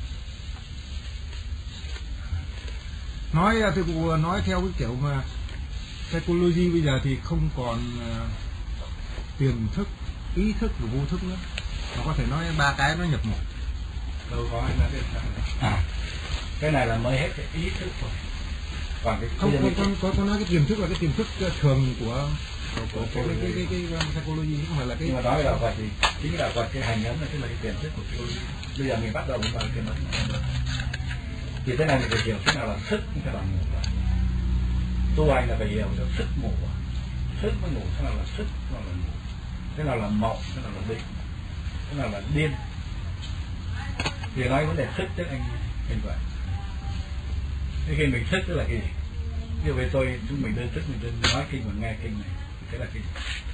nói thì cụ nói theo cái kiểu mà psychology bây giờ thì không còn uh, tiềm thức, ý thức và vô thức nữa, nó có thể nói ba cái nó nhập một. Đâu có ai nói được à, cái này là mới hết cái ý thức rồi. Còn cái không có có, có có nói cái tiềm thức là cái tiềm thức thường của của, của, của cái, cái, cái, cái, cái psychology, không phải là cái. Nhưng mà nói về đạo Phật thì chính đạo Phật cái hành ấn là cái là cái tiềm thức của psychology. Bây giờ mình bắt đầu mình vào cái ấn này. Thì thế này mình phải hiểu thế nào là thức, thế nào là ngủ. Tu hành là phải hiểu được thức ngủ. Thức với ngủ thế nào là thức, thế nào là ngủ, thế nào là mộng, thế nào là định, thế nào là điên. Thì nói vấn đề thức tức anh anh vậy. Thế khi mình thức tức là cái gì? Ví dụ về tôi chúng mình đơn thức mình đơn nói kinh và nghe kinh này thì thế là cái gì?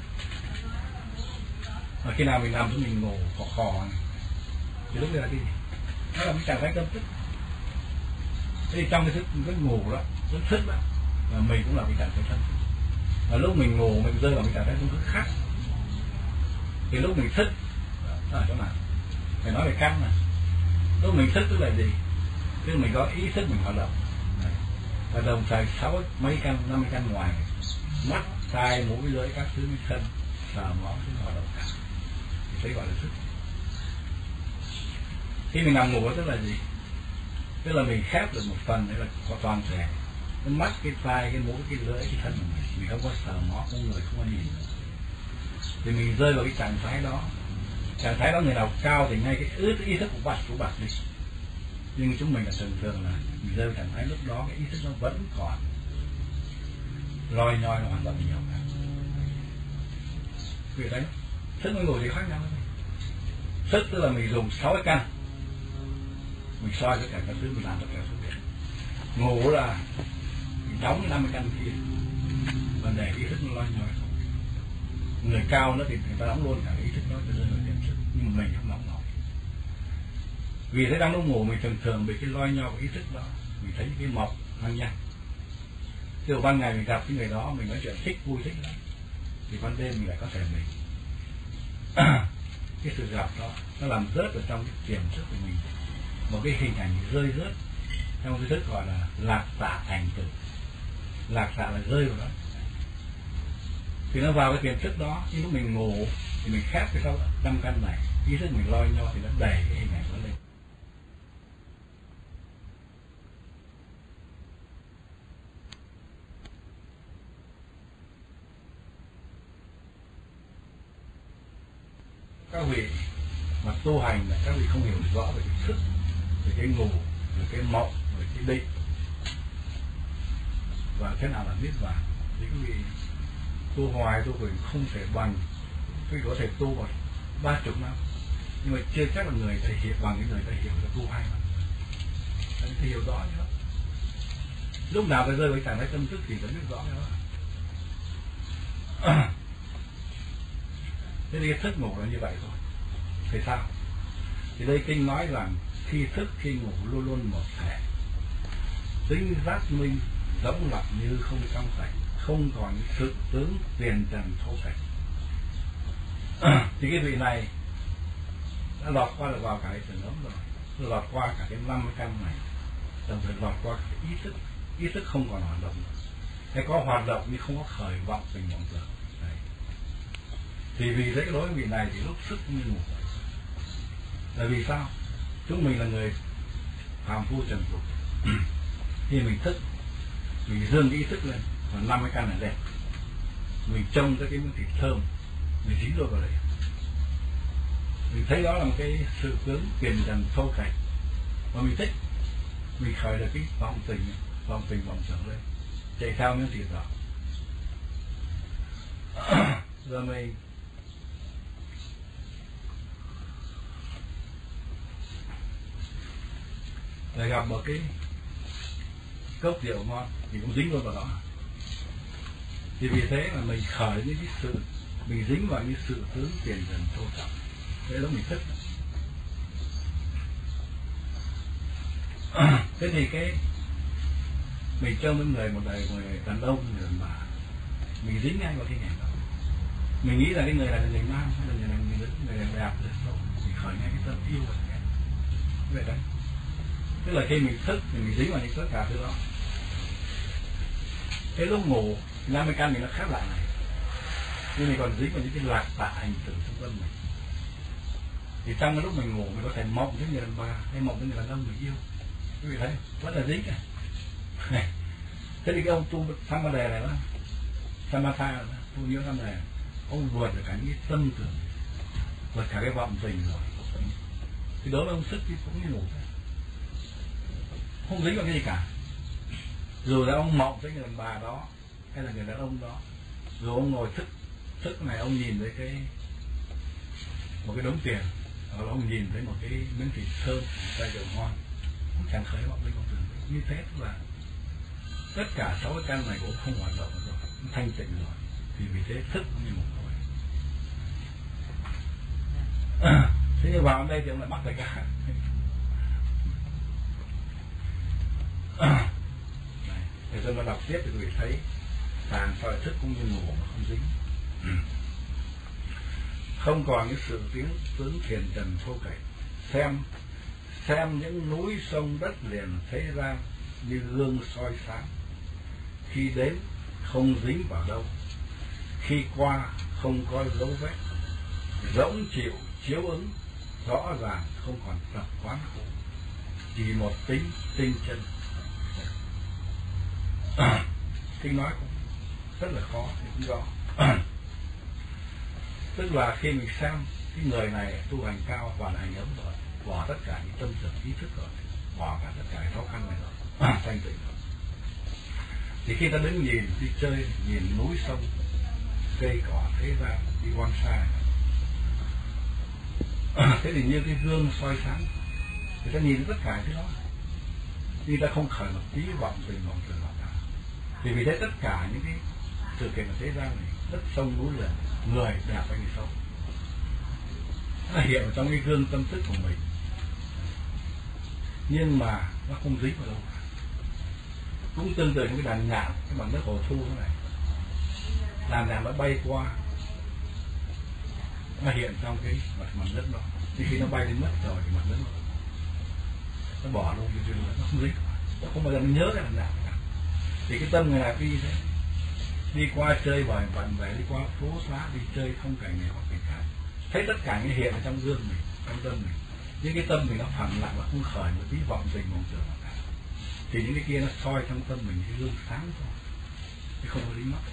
Và khi nào mình nằm chúng mình ngủ khò khò này thì lúc đấy là cái gì? Nó là một trạng thái tâm thức. Thế thì trong cái thức cái ngủ đó, cái thức đó là mình cũng là một trạng thái tâm thức. Và lúc mình ngủ mình rơi vào một trạng thái tâm thức khác. Thì lúc mình thức ở chỗ nào? Phải nói về căn này. Lúc mình thức tức là gì? Tức là mình có ý thức mình hoạt động. Và đồng thời sáu mấy căn, năm mươi căn ngoài, mắt, tai, mũi, lưỡi, các thứ bên thân, sờ mó thứ hoạt động cả. Thì đấy gọi là thức. Khi mình nằm ngủ tức là gì? Tức là mình khép được một phần, đấy là có toàn thể. Cái mắt, cái tai, cái mũi, cái lưỡi, cái thân mình, mình không có sờ mó, không người không có nhìn. Thì mình rơi vào cái trạng thái đó. Trạng thái đó người nào cao thì ngay cái ước ý thức của bạn của bạn đi. Nhưng chúng mình là thường thường là mình rơi vào trạng thái lúc đó cái ý thức nó vẫn còn loi nhoi nó hoạt động nhiều cả. Vì đấy thức với ngủ thì khác nhau. Thức tức là mình dùng sáu cái căn, mình soi tất cả các thứ, mình làm tất cả các thứ. Ngủ là mình đóng cái năm mươi căn kia và để ý thức nó loi nhoi. Người cao nó thì người ta đóng luôn cả ý thức đó cho rơi vào tiềm thức, nhưng mà mình không đóng nổi. Vì thế đang lúc ngủ mình thường thường bị cái loi nhoi của ý thức đó, mình thấy cái mộng năng nhanh. Từ ban ngày mình gặp cái người đó mình nói chuyện thích vui thích lắm, thì ban đêm mình lại có thể mình cái sự gặp đó nó làm rớt ở trong cái tiềm thức của mình một cái hình ảnh rơi rớt trong cái thức gọi là lạc tạ thành tử. Lạc tạ là rơi vào đó thì nó vào cái tiềm thức đó. Nhưng lúc mình ngủ thì mình khép cái sau năm căn này, ý thức mình loi nhoi thì nó đẩy cái hình ảnh đó lên. Các vị mà tu hành là các vị không hiểu rõ về cái thức, về cái ngủ, về cái mộng, về cái định và thế nào là niết bàn. Thì các vị tu hoài tu mình không thể bằng, cái có thể tu vào ba chục năm nhưng mà chưa chắc là người ta hiểu bằng những người ta hiểu là tu hai năm. Anh ta hiểu rõ nữa. Lúc nào ta rơi với trạng thái tâm thức thì ta biết rõ nữa. Thế thì cái thức ngủ là như vậy thôi. Thì sao? Thì đây kinh nói rằng khi thức khi ngủ luôn luôn một thể, tính giác minh rỗng lặng như không trong sạch, không còn sự tướng tiền trần thô kệch. Thì cái vị này đã lọt qua là vào cả cái trường ấm rồi, nó lọt qua cả cái năm mươi căn này, đồng thời lọt qua cái ý thức. Ý thức không còn hoạt động nữa, hay có hoạt động nhưng không có khởi vọng tình vọng tưởng. Thì vì thế cái đối với vị này thì lúc thức như ngủ. Là vì sao? Chúng mình là người phàm phu trần tục. Khi mình thức, mình dương cái ý thức lên và năm cái căn này lên, mình trông tới cái miếng thịt thơm, mình dính đôi vào đấy, mình thấy đó là một cái sự tướng tiền trần thô kệch và mình thích, mình khởi được cái vọng tình, vọng tình vọng tưởng lên, chạy theo miếng thịt đó. Rồi mình rồi gặp một cái cốc rượu ngon thì cũng dính luôn vào đó. Thì vì thế là mình khởi những cái sự, mình dính vào những sự tướng tiền trần thô trọng, thế đó mình thích. Thế thì cái mình trông với người một đời người đàn ông người đàn bà, mình dính ngay vào cái ngày đó. Mình nghĩ là cái người này là người nam hay là người này người nữ, người này đẹp rồi đâu, mình khởi ngay cái tâm yêu rồi nghe. Vậy đấy. Tức là khi mình thức thì mình dính vào những tất cả thứ đó. Cái lúc ngủ năm mươi căn mình nó khác lại này, nhưng mình còn dính vào những cái lạc tạ hành tử trong tâm mình. Thì trong cái lúc mình ngủ mình có thể mộng với người đàn bà hay mộng với người đàn ông mình yêu, quý vị thấy vẫn là dính này. Thế thì cái ông tu Samadhi này đó, Samatha tu nhiêu năm này, ông vượt được cả những cái tâm tưởng, vượt cả cái vọng tình rồi. Thì đối với ông sức thì cũng như ngủ thôi, không dính vào cái gì cả. Dù là ông mộng với người đàn bà đó hay là người đàn ông đó, dù ông ngồi thức thức này ông nhìn thấy cái một cái đống tiền, hoặc là ông nhìn thấy một cái miếng thịt thơm, tay dầu ngon, cũng chẳng khởi vọng linh vọng tưởng. Như thế tức là tất cả sáu cái căn này cũng không hoạt động rồi, cũng thanh tịnh rồi, thì vì thế thức cũng như một thôi. Thế nhưng vào đây thì ông lại mắc lại cả. Để dân mà đọc tiếp thì quý vị thấy tàn sao lại thức cũng như ngủ mà không dính. Không còn cái sự tiếng tướng thiền trần thô kệch, xem xem những núi sông đất liền thấy ra như gương soi sáng. Khi đến không dính vào đâu, khi qua không có dấu vết, rỗng chịu chiếu ứng rõ ràng, không còn tập quán cũ, chỉ một tính tinh chân. Kinh nói cũng rất là khó thì cũng rõ. Tức là khi mình xem cái người này tu hành cao và là hành ấm rồi, bỏ tất cả những tâm tưởng ý thức rồi, bỏ cả tất cả những khó khăn này rồi, thanh tịnh rồi, thì khi ta đứng nhìn đi chơi, nhìn núi sông cây cỏ thấy ra đi quan xa, thế thì như cái gương soi sáng, người ta nhìn tất cả cái đó, nhưng ta không khởi một tí vọng tình vọng tưởng nào cả. Thì vì thế tất cả những cái sự kiện ở thế gian này, đất sông núi là người đẹp hay người xấu, nó hiện ở trong cái gương tâm thức của mình, nhưng mà nó không dính vào đâu cả. Cũng tương tự như cái đàn nhạn, cái bằng đất hồ thu thế này, đàn nhạn nó bay qua, nó hiện trong cái mặt mặt đất đó, thì khi nó bay đến mất rồi thì mặt đất nó, nó bỏ luôn cái chuyện nó không dính, nó không bao giờ nó nhớ cái đàn nhạn cả. Thì cái tâm người nào đi thế, đi qua chơi bời bạn về, đi qua phố xá đi chơi không cảnh này hoặc cảnh khác, thấy tất cả những hiện ở trong gương mình, trong tâm mình, nhưng cái tâm mình nó phẳng lặng, nó không khởi một tí vọng tình vọng tưởng nào cả. Thì những cái kia nó soi trong tâm mình cái gương sáng thôi, chứ không có dính mắc.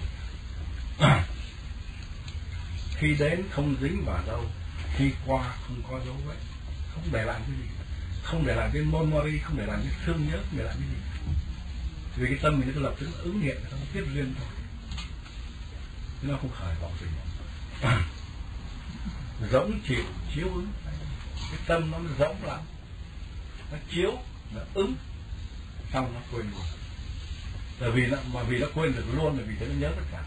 Khi đến không dính vào đâu, khi qua không có dấu vết, không để lại cái gì, không để lại cái memory, không để lại cái thương nhớ, không để lại cái gì. Vì cái tâm mình nó lập tức ứng hiện trong tiếp duyên thôi, chứ nó không khởi vọng tình. Rỗng chịu chiếu ứng, cái tâm nó rỗng lắm, nó chiếu, nó ứng, xong nó quên luôn. Bởi vì nó, mà vì nó quên được luôn, bởi vì thế nó nhớ tất cả.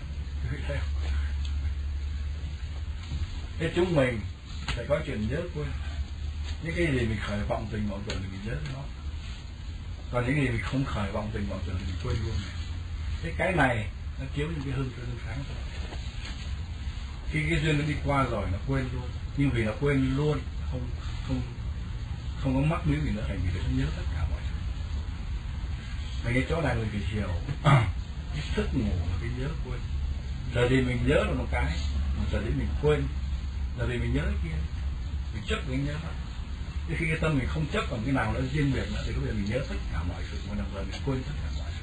Thế chúng mình phải có chuyện nhớ quên. Những cái gì mình khởi vọng tình vọng tưởng thì mình nhớ nó, còn những cái gì mình không khởi vọng tình vọng tưởng thì mình quên luôn này. Thế cái này nó chiếu những cái hương hương sáng thôi. Khi cái duyên nó đi qua rồi nó quên luôn, nhưng vì nó quên luôn, không không không có mắc miếng gì nữa, thành vì nó nhớ tất cả mọi thứ. Và cái chỗ này mình phải hiểu cái thức ngủ là cái nhớ quên. Giờ thì mình nhớ được một cái, mà giờ thì mình quên, giờ thì mình nhớ cái kia, mình chấp mình nhớ đó. Thế khi cái tâm mình không chấp vào cái nào nó riêng biệt nữa, thì lúc này mình nhớ tất cả mọi sự, mà đồng thời mình quên tất cả mọi sự.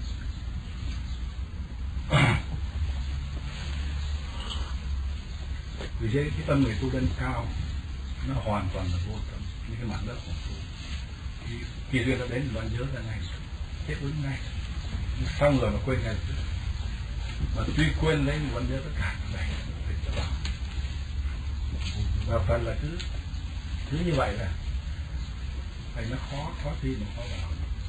Vì thế cái tâm người tu lên cao nó hoàn toàn là vô tâm, như cái mặt đất của tu. Khi, khi duyên nó đến thì nó nhớ ra ngay, tiếp ứng ngay, xong rồi nó quên ngay. Mà tuy quên lấy mình vẫn nhớ tất cả cái này để cho vào. Và phần là cứ cứ như vậy là thầy nó khó khó tin mà khó vào.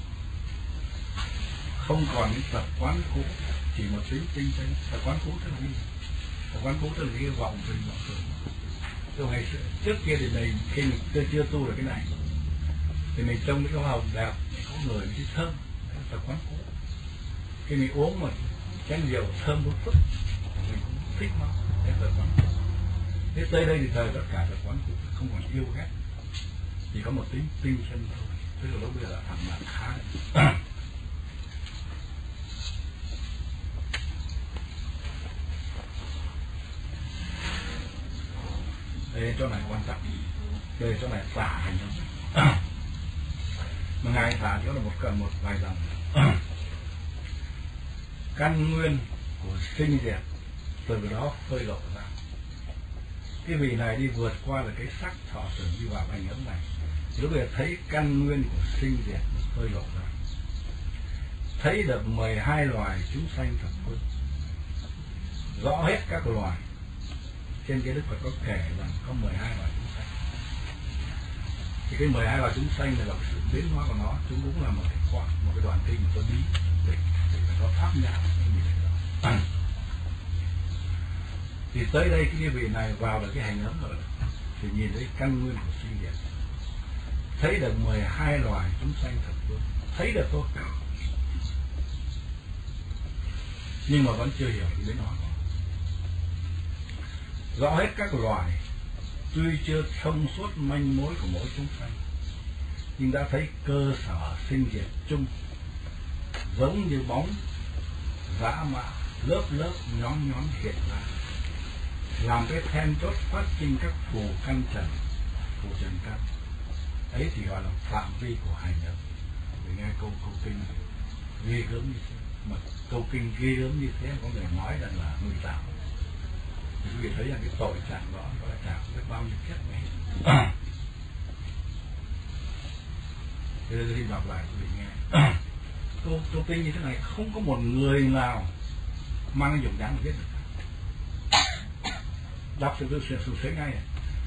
Không còn những tập quán cũ, chỉ một tính tinh tinh. Tập quán cũ tức là gì? Tập quán cũ tức là cái vọng tình vọng tưởng. Từ ngày trước kia thì mình khi mình chưa, chưa tu được cái này thì mình trông cái hoa hồng đẹp, có người cái thơm, cái tập quán cũ. Khi mình uống một chén rượu thơm một phút mình cũng thích nó, hết thời quán phục. Thế tới đây thì thời tất cả thời quán phục không còn yêu ghét, chỉ có một tính tinh sân thôi. Thế là lúc bây giờ thằng bạn khá đấy. Đây chỗ này quan trọng, đây chỗ này xả hành động. Mà ngài xả chỗ là một cần một vài dòng. Căn nguyên của sinh diệt từ đó khơi lộ ra. Cái vị này đi vượt qua là cái sắc thọ tưởng đi vào hành ấm này, lúc bây giờ thấy căn nguyên của sinh diệt khơi lộ ra, thấy được mười hai loài chúng sanh thập phương, rõ hết các loài. Trên cái Đức Phật có kể rằng có mười hai loài chúng sanh. Thì cái mười hai loài chúng sanh này là sự biến hóa của nó, chúng cũng là một cái khoảng, một cái đoạn kinh mà tôi bí để, để có pháp nhãn như vậy đó. Thì tới đây cái vị này vào được cái hành ấm rồi, thì nhìn thấy căn nguyên của sinh diệt, thấy được mười hai loài chúng sanh thập phương, thấy được thôi, nhưng mà vẫn chưa hiểu cái biến hóa. Rõ hết các loài, tuy chưa thông suốt manh mối của mỗi chúng sanh, nhưng đã thấy cơ sở sinh diệt chung, giống như bóng dã mạ lớp lớp nhón nhón hiện ra, làm cái then chốt phát sinh các phù căn trần, phù trần căn ấy thì gọi là phạm vi của hành động. Vì nghe câu câu kinh ghê gớm như thế, mà câu kinh ghê gớm như thế có người nói rằng là người tạo. Thì quý vị thấy là cái tội trạng đó có là tạo biết bao nhiêu kiếp này. Thế nên tôi đọc lại quý vị nghe. Câu, câu kinh như thế này không có một người nào mang cái dụng dáng để biết được. Đọc sự sự sự sẽ ngay.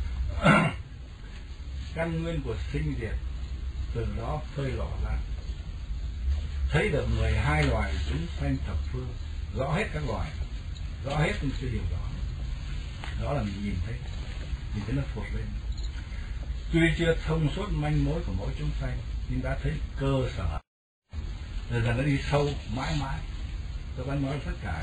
Căn nguyên của sinh diệt từ đó phơi lộ ra, thấy được mười hai loài chúng sanh thập phương, rõ hết các loài, rõ hết những cái điều đó. Đó là mình nhìn thấy, nhìn thấy nó phụt lên. Tuy chưa thông suốt manh mối của mỗi chúng sanh, nhưng đã thấy cơ sở, rồi là nó đi sâu mãi mãi. Tôi đã nói tất cả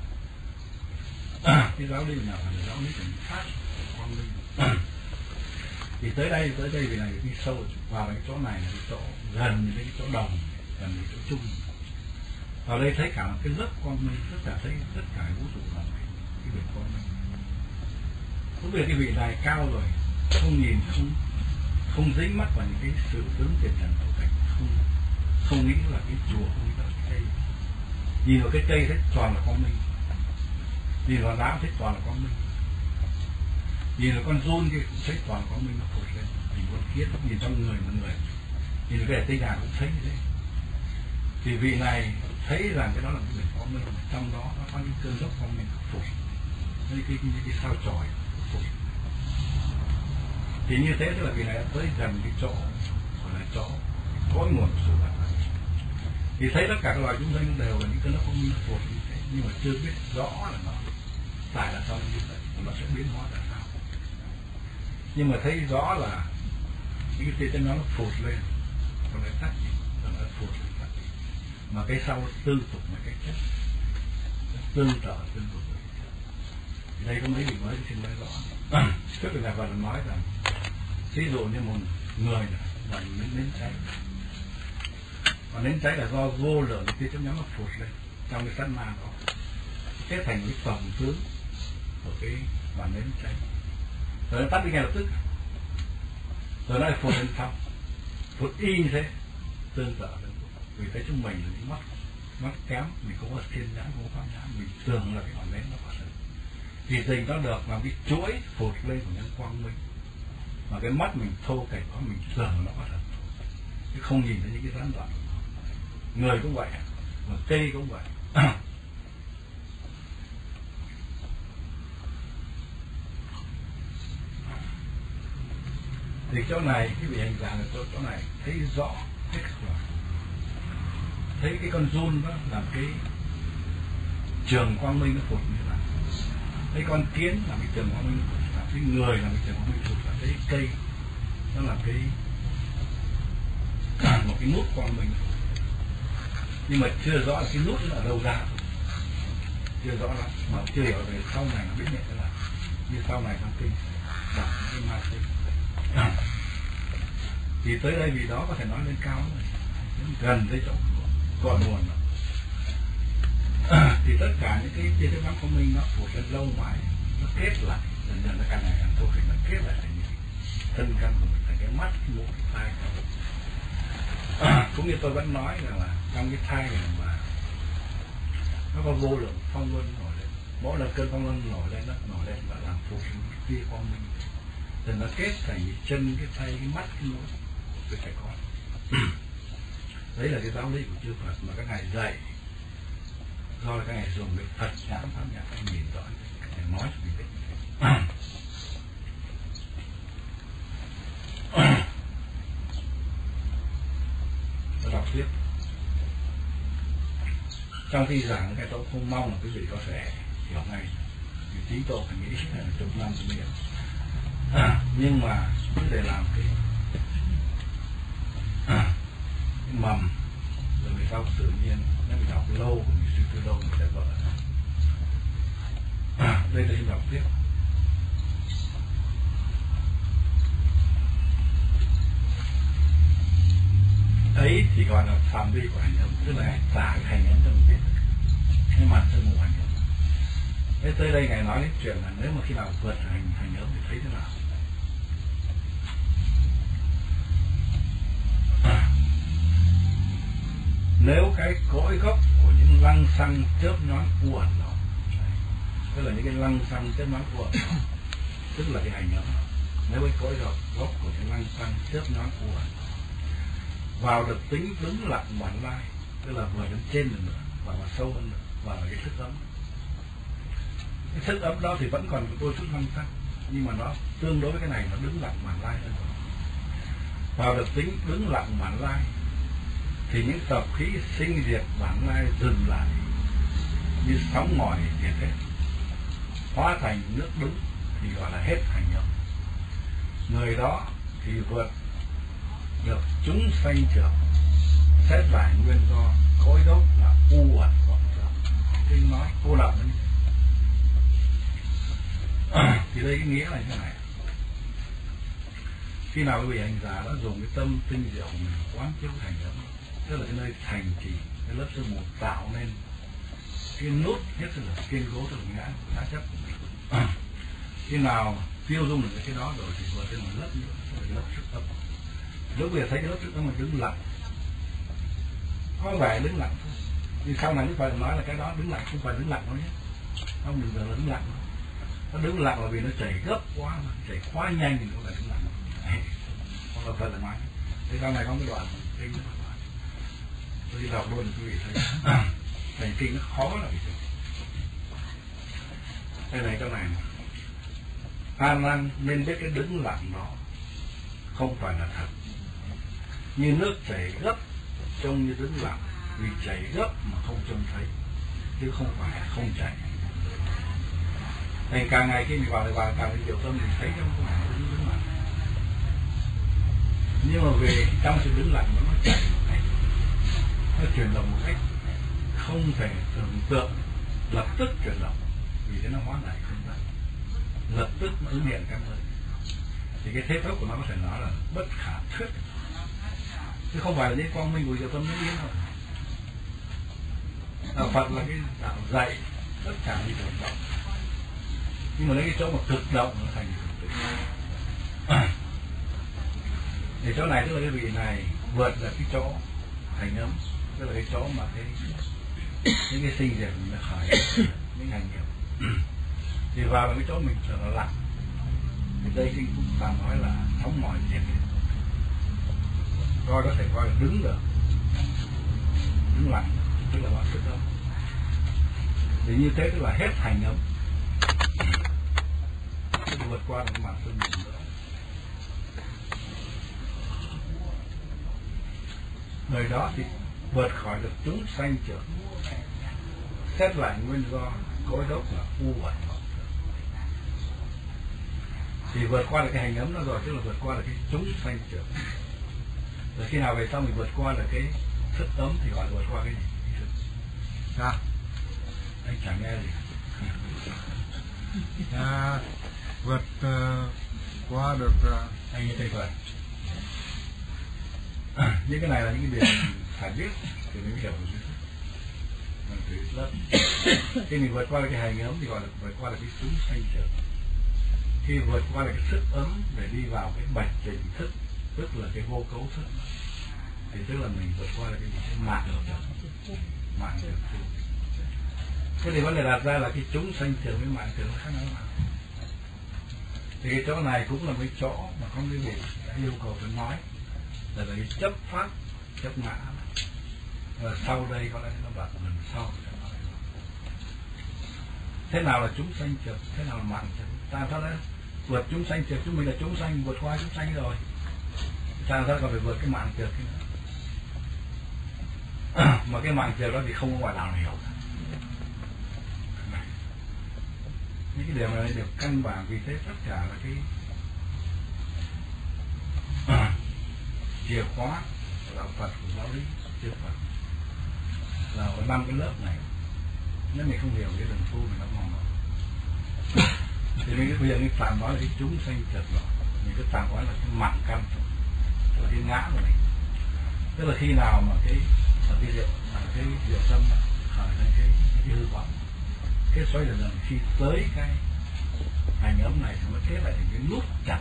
cái giáo lý nào là giáo lý của pháp quang minh. Thì tới đây, tới đây vì này đi sâu vào cái chỗ này là cái chỗ gần với cái chỗ đồng, gần với chỗ chung. Vào đây thấy cả một cái lớp quang minh, tất cả thấy tất cả vũ trụ là cái việc quang minh. Cũng vì cái vị này cao rồi, không nhìn, không không dính mắt vào những cái sự tướng tiền trần của cảnh, không không nghĩ là cái chùa, không nghĩ là cái cây. Nhìn vào cái cây thấy toàn là quang minh, nhìn vào lá thấy toàn là quang minh, nhìn vào con run kia cũng thấy toàn là quang minh, nó phụt lên. Nhìn con kiến, nhìn trong người mọi người, nhìn vào cái tây nhà cũng thấy như thế. Thì vị này thấy rằng cái đó là cái việc quang minh, trong đó nó có những cơn lốc quang minh phụt, những cái, cái, cái sao chòi phụt. Thì như thế tức là vị này đã tới gần cái chỗ gọi là chỗ cội nguồn của sự vật. Thì thấy tất cả các loài chúng sanh đều là những cơn lốc quang minh phụt như thế, nhưng mà chưa biết rõ là nó tại là sao như vậy, nó sẽ biến hóa tại sao. Nhưng mà thấy rõ là những cái tia chân nó nó phụt lên, còn lại tắt đi, còn lại phụt lên tắt đi. Mà cái sau tương tục với cái chất, tương trợ tương tục với cái chất. Thì đây có mấy vị mới xin nói rõ. Trước là Phật nói rằng, ví dụ như một người là nến nến cháy, còn nến cháy là do vô lượng tia chớp nhóm nó phụt lên trong cái sát na đó, kết thành cái tổng tướng của cái ngọn nến cháy, rồi nó tắt đi ngay lập tức, rồi nó lại phụt lên sau, phụt y như thế, tương tự. Vì thấy chúng mình là những mắt mắt kém, mình không có thiên nhãn, không có pháp nhãn, mình tưởng là cái ngọn nến nó có thật. Thì tình nó được làm cái chuỗi phụt lên của những quang minh, mà cái mắt mình thô kệch quá, mình tưởng nó có thật, chứ không nhìn thấy những cái gián đoạn. Người cũng vậy, mà cây cũng vậy. Thì chỗ này cái vị hành giả là chỗ, chỗ này thấy rõ hết rồi, thấy cái con giun đó là cái trường quang minh nó phụt như thế nào, thấy con kiến là cái trường quang minh nó phụt như thế nào, thấy người là cái trường quang minh phụt như thế nào, thấy cây nó là cái cả một cái nút quang minh, nhưng mà chưa rõ là cái nút nó ở đâu ra. chưa rõ lắm, mà chưa hiểu về sau này nó biết nhận là như sau này trong kinh đọc cái ma sinh. Thì tới đây vì đó có thể nói lên cao rồi, gần tới chỗ cội nguồn rồi. Thì tất cả những cái chia thức pháp của mình nó thuộc lên lâu mãi, nó kết lại dần dần nó càng ngày càng thô kệch, nó kết lại thành những thân căn của mình, thành cái mắt, cái mũi, cái tai. Cũng như tôi vẫn nói rằng là trong cái thai này mà nó có vô lượng phong luân nổi lên, mỗi lần cơn phong luân nổi lên, nó nổi lên và làm phụ sinh tia quang minh, rồi nó kết thành cái chân, cái tay, cái mắt, cái mũi của trẻ con. Đấy là cái giáo lý của chư Phật mà các ngài dạy, do là các ngài dùng cái Phật nhãn pháp nhãn để nhìn rõ, các ngài nói cho mình biết. Tôi đọc tiếp. Trong khi giảng cái tôi không mong là quý vị có thể hiểu ngay, vì chính tôi phải nghĩ là chục năm tôi mới hiểu. À, nhưng mà cứ để làm cái, à, cái mầm rồi về sau tự nhiên nếu mình đọc lâu mình suy tư lâu mình sẽ vỡ. À, đây là đọc tiếp. Ấy thì gọi là phạm vi của hành động, tức là tả cái hành động cho mình biết cái mặt sương mù hành động. Thế tới đây ngài nói đến chuyện là nếu mà khi nào vượt hành hành động thì thấy thế nào. À, nếu cái cội gốc của những lăng xăng chớp nhoáng u ẩn đó, tức là những cái lăng xăng chớp nhoáng u ẩn đó, tức là cái hành động. Nếu cái cội gốc gốc của những lăng xăng chớp nhoáng u ẩn vào được tính đứng lặng bản lai, tức là vừa đến trên được nữa, vào vào sâu hơn nữa, vào cái thức ấm. Cái thức ấm đó thì vẫn còn đôi chút lăng xăng, nhưng mà nó tương đối với cái này nó đứng lặng bản lai hơn. Vào được tính đứng lặng bản lai thì những tập khí sinh diệt bản lai dừng lại như sóng ngòi diệt hết, hóa thành nước đứng thì gọi là hết hành động. Người đó thì vượt được chúng sanh trưởng, xét lại nguyên do cội gốc là u uẩn vọng tưởng. Kinh nói cô lập nó như thế. À, thì đây cái nghĩa là như thế này. Khi nào quý vị hành giả đã dùng cái tâm tinh diệu của mình quán chiếu thành đó, tức là cái nơi thành trì cái lớp sương mù tạo nên cái nút hết sức là kiên cố, tức là ngã ngã chấp. À, khi nào tiêu dung được cái đó rồi thì vừa thêm một lớp nữa, một lớp sức tâm. Lúc bây giờ thấy cái lớp sức tâm mình đứng lặng, có vẻ đứng lặng thôi, nhưng sau này Đức Phật nói là cái đó đứng lặng không phải đứng lặng đâu nhé, không đừng giờ là đứng lặng đâu. Nó đứng lặng là vì nó chảy gấp quá, mà chảy quá nhanh thì nó phải đứng lặng. Hoặc là Phật là nói thế. Sau này có cái đoạn kinh nó nói, tôi đi đọc luôn quý vị thấy thành kinh nó khó là vì thế. Đây này chỗ này A Nan nên biết cái đứng lặng đó không phải là thật, như nước chảy gấp trông như đứng lặng vì chảy gấp mà không trông thấy, chứ không phải không chảy. Thành càng ngày khi mình vào lại vào càng nhiều tâm mình thấy trong cái này đứng, đứng lặng, nhưng mà về trong sự đứng lặng nó chảy một cách, nó chuyển động một cách không thể tưởng tượng, lập tức chuyển động, vì thế nó hóa giải không gian, lập tức nó ứng hiện các nơi. Thì cái thế thức của nó có thể nói là bất khả thuyết, chứ không phải là những quang minh của diệu tâm nó yên rồi. Đạo Phật là cái đạo dạy tất cả những hoạt động, nhưng mà lấy cái chỗ mà cực động nó thành cực tự. Thì chỗ này tức là cái vị này vượt là cái chỗ hành ấm, tức là cái chỗ mà cái những cái sinh diệt mình nó khởi những hành nghiệp, thì vào cái chỗ mình trở nó lặng. Thì đây kinh cũng toàn nói là sóng ngòi diệt, coi có thể coi là đứng được, đứng lặng, tức là vào sức ấm. Thì như thế tức là hết hành ấm, vượt qua được màn sương mù nữa. Người đó thì vượt khỏi được chúng sanh trưởng, xét lại nguyên do cội gốc là u uẩn vọng tưởng. Thì vượt qua được cái hành ấm đó rồi, tức là vượt qua được cái chúng sanh trưởng. Rồi khi nào về sau mình vượt qua được cái sức ấm thì gọi là vượt qua cái gì? Sao? Anh chẳng nghe gì. À, vượt uh, qua được uh... anh như thế vậy. À, những cái này là những cái điều phải biết thì mới hiểu được từ lớp. Khi mình vượt qua được cái hành ấm thì gọi là vượt qua được cái chúng sanh chợt. Khi vượt qua được cái sức ấm để đi vào cái bạch tỉnh thức, tức là cái vô cấu thức, thì tức là mình vượt qua được cái, cái mạng được mạng được. Thế thì vấn đề đặt ra là cái chúng sanh chợt với mạng chợt nó khác nhau nào? Thì cái chỗ này cũng là cái chỗ mà có cái vị đã yêu cầu phải nói là về cái chấp pháp, chấp ngã. Và sau đây có lẽ nó đoạn lần sau. Thế nào là chúng sanh chợt, thế nào là mạng chợt? Ta sao đấy vượt chúng sanh chợt, chúng mình là chúng sanh, vượt qua chúng sanh rồi. Ta sao còn phải vượt cái mạng chợt nữa? Mà cái mạng chợt đó thì không có ngoại đạo nào hiểu. Những cái điều này đều căn bản, vì thế tất cả là cái chìa khóa của đạo Phật, của giáo lý chư Phật là ở năm cái lớp này. Nếu mình không hiểu cái đồng tu mình không ngon đâu. Thì mình cứ bây giờ mình tạm nói là cái chúng sanh chợt rồi, mình cứ tạm nói là cái mạng căn, là cái ngã của mình. Tức là khi nào mà cái ở cái rượu, mà cái rượu tâm khởi lên cái cái hư vọng, cái xoay dần dần khi tới cái hành ấm này thì nó kết lại thành cái nút chặt.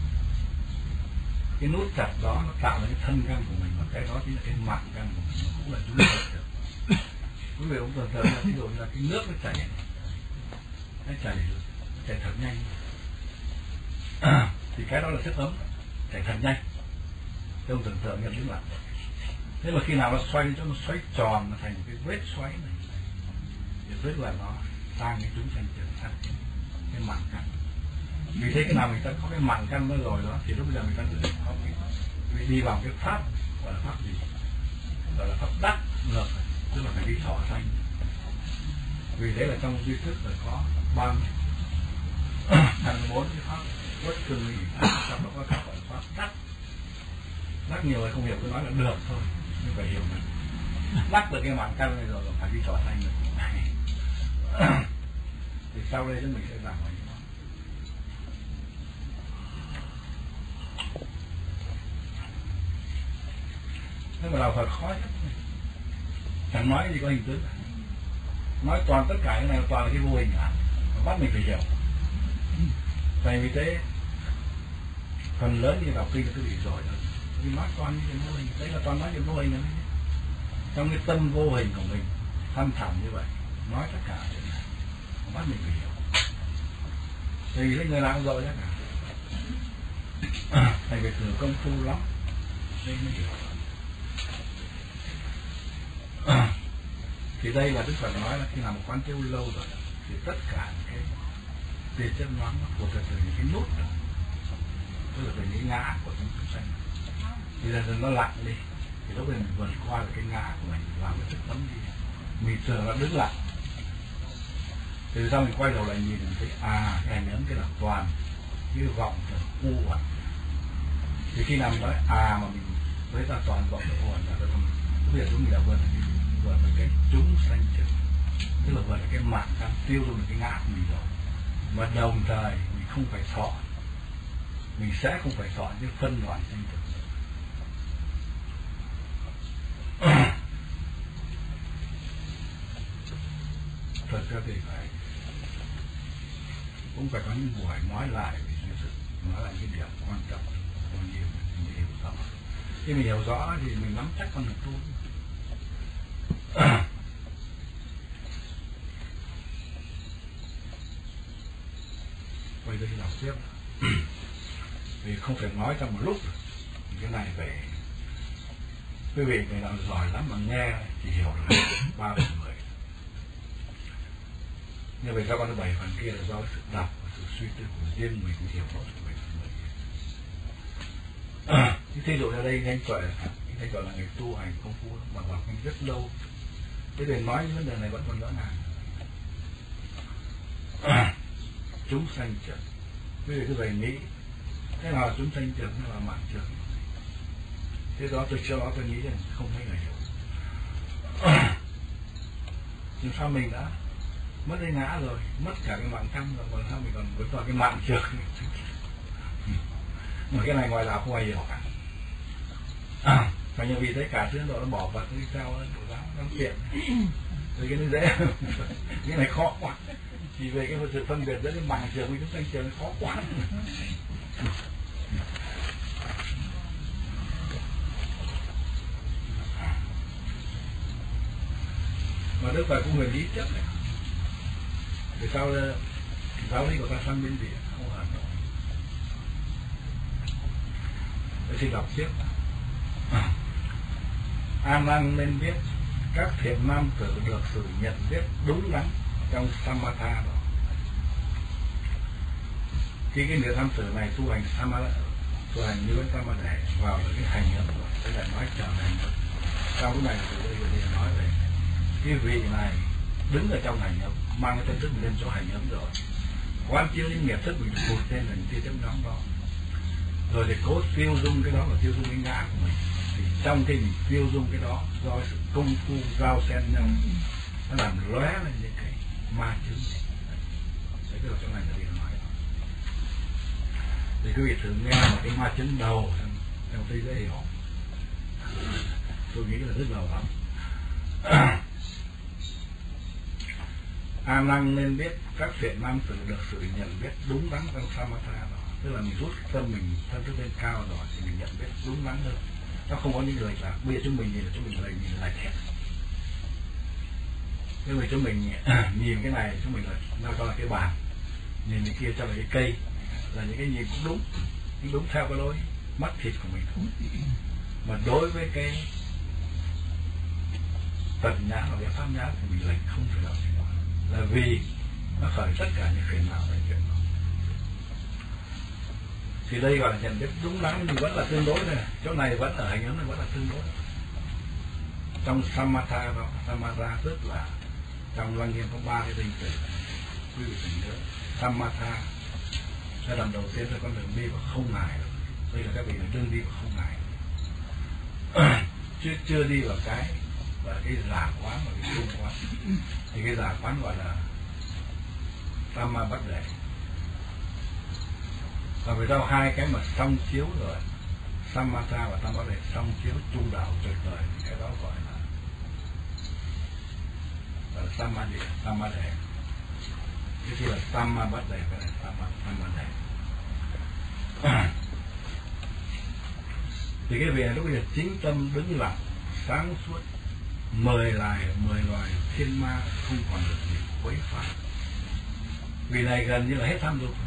Cái nút chặt đó nó tạo ra cái thân căn của mình, và cái đó chính là cái mạng căn của mình, nó cũng là chúng sanh. Quý vị cũng tưởng tượng là ví dụ như là cái nước nó chảy, nó chảy nó chảy thật nhanh, à, thì cái đó là sức ấm, chảy thật nhanh. Tôi không tưởng tượng như thế là thế mà khi nào nó xoay cho nó xoáy tròn, nó thành một cái vết xoáy này, thì tức là nó sang cái chúng sanh chợt thành cái mạng căn. Vì thế cái nào người ta có cái mạng căn nó rồi đó thì lúc bây giờ người ta tự có cái đi vào cái pháp, gọi là pháp gì, gọi là pháp đắc ngược, tức là phải đi thọ sanh. Vì thế là trong duy thức là có ba thành bốn cái pháp bất cương nghỉ, trong đó có pháp gọi là pháp đắc. Đắc nhiều người không hiểu, tôi nói là được thôi, nhưng phải hiểu mình đắc được cái mạng căn này rồi, rồi phải đi thọ sanh được. Thì sau đây chúng mình sẽ làm những đó. Nhưng mà đạo Phật khó nhất, chẳng nói gì có hình tướng, nói toàn tất cả cái này toàn là cái vô hình cả, bắt mình phải hiểu. Tại vì thế phần lớn như đọc kinh là cứ bị rồi rồi, vì nói toàn những cái vô hình, đấy là toàn nói những vô hình này. Trong cái tâm vô hình của mình thâm thẳm như vậy, nói tất cả chuyện này bắt mình phải hiểu. Thì cái người nào cũng rồi đó cả, thầy phải thử công phu lắm đây mới hiểu. Thì đây là Đức Phật nói là khi nào một quán chiếu lâu rồi thì tất cả những cái tiền chất nhoáng nó thuộc về từ những cái nút đó, tức là từ những ngã của chúng sanh. Thì dần dần nó lặng đi, thì lúc này mình vượt qua được cái ngã của mình vào cái thức tấm đi, mình tưởng là đứng lặng. Từ sau mình quay đầu lại nhìn mình thấy à cái hành ấm cái là toàn cái vọng là u ẩn. Thì khi nào mình nói à mà mình với ta toàn vọng là u ẩn là tôi không, bây giờ chúng mình đã vượt được vượt được cái chúng sanh chợt, tức là vượt được cái mạng căn, tiêu được cái ngã của mình rồi. Và đồng thời mình không phải thọ, mình sẽ không phải thọ những phân loạn sanh chợt. Thật ra thì phải cũng phải có những buổi nói lại về sự sự nói lại cái điểm quan trọng bao nhiêu mình hiểu rõ. Khi mình hiểu rõ thì mình nắm chắc con đường tu. Bây giờ đọc tiếp vì không phải nói trong một lúc, cái này phải quý vị phải làm giỏi lắm mà nghe thì hiểu được ba phần mười. Như vậy các con bảy phần kia là do sự đọc và sự suy tư của riêng mình cũng hiểu rõ được bảy phần mười. À, thí dụ ở đây anh gọi là anh gọi là người tu hành công phu mà học anh rất lâu. Thế để nói những vấn đề này vẫn còn rõ ràng. À, chúng sanh chợt. Quý vị cứ vậy nghĩ thế nào là chúng sanh chợt, thế nào là mạng chợt. Thế đó tôi chưa đó tôi nghĩ rằng không thấy người hiểu. Nhưng sao mình đã mất cái ngã rồi, mất cả cái mạng căn rồi, còn sao mình còn vẫn còn cái mạng trượt. Mà cái này ngoài đạo không ai hiểu cả. À, và như vì thế cả thứ đó nó bỏ vật đi sao đó, đồ giáo nó tiện. Rồi cái nó dễ, cái này khó quá. Chỉ về cái sự phân biệt giữa cái mạng trường với cái thanh trường khó quá. Mà Đức Phật cũng người lý chấp này. Vì sao giáo lý của ta sang bên gì không hẳn đâu. Tôi xin đọc tiếp. A Nan nên biết các thiện nam tử được sự nhận biết đúng đắn trong samatha đó. Khi cái người nam tử này tu hành samatha, tu hành như với samatha vào được cái hành nhập rồi, thế là nói trở thành rồi. Trong cái này từ đây thì nói về cái vị này đứng ở trong hành nhập, mang cái tâm thức mình lên cho hành nhập rồi, quán chiếu những nghiệp thức mình vụt lên là những tia chớp nóng đó, rồi thì cố tiêu dung cái đó là tiêu dung cái ngã của mình. Thì trong khi mình tiêu dung cái đó do sự công phu giao xen nhau, nó làm lóe lên những cái ma chứng. Đấy, cái là chỗ này là đi nói đó. Thì quý vị thử nghe một cái ma chứng đầu trong Tây dễ hiểu. Tôi nghĩ là rất đầu lắm. A Nan nên biết các thiện nam tử được sự nhận biết đúng đắn trong samatha đó. Tức là mình rút tâm mình thân thức lên cao rồi thì mình nhận biết đúng đắn hơn. Nó không có những người là bây giờ chúng mình nhìn là chúng mình lại nhìn lại thét. Nhưng mà chúng mình nhìn cái này chúng mình là nó cho là cái bàn, nhìn cái kia cho là cái cây, là những cái nhìn cũng đúng, nhưng đúng theo cái lối mắt thịt của mình thôi. Mà đối với cái tận nhãn và cái pháp nhãn thì mình lại không phải làm gì đó, là vì nó khởi tất cả những phiền não về chuyện đó. Thì đây gọi là nhận biết đúng đắn thì vẫn là tương đối này, chỗ này vẫn ở hành ấn này vẫn là tương đối. Trong samatha đó, samatha tức là trong Lăng Nghiêm có ba cái danh từ, quý vị phải nhớ. Samatha giai đoạn đầu tiên là con đường đi và không ngại được. Đây là các vị là đương đi và không ngại. chưa chưa đi vào cái và cái giả quán và cái trung quán. Thì cái giả quán gọi là Tamma bất đệ. Và về sau hai cái mà song chiếu rồi, Samatha và Tamma bất đệ song chiếu trung đạo tuyệt vời, cái đó gọi là gọi là Samadhi, Tamma đệ. Cái kia là Tamma bất đệ, cái này Tamma Tamma đệ. Thì cái vị này lúc bây giờ chính tâm đứng lặng, sáng suốt, mời lại mười loài thiên ma không còn được gì quấy phá. Vì này gần như là hết tham dục,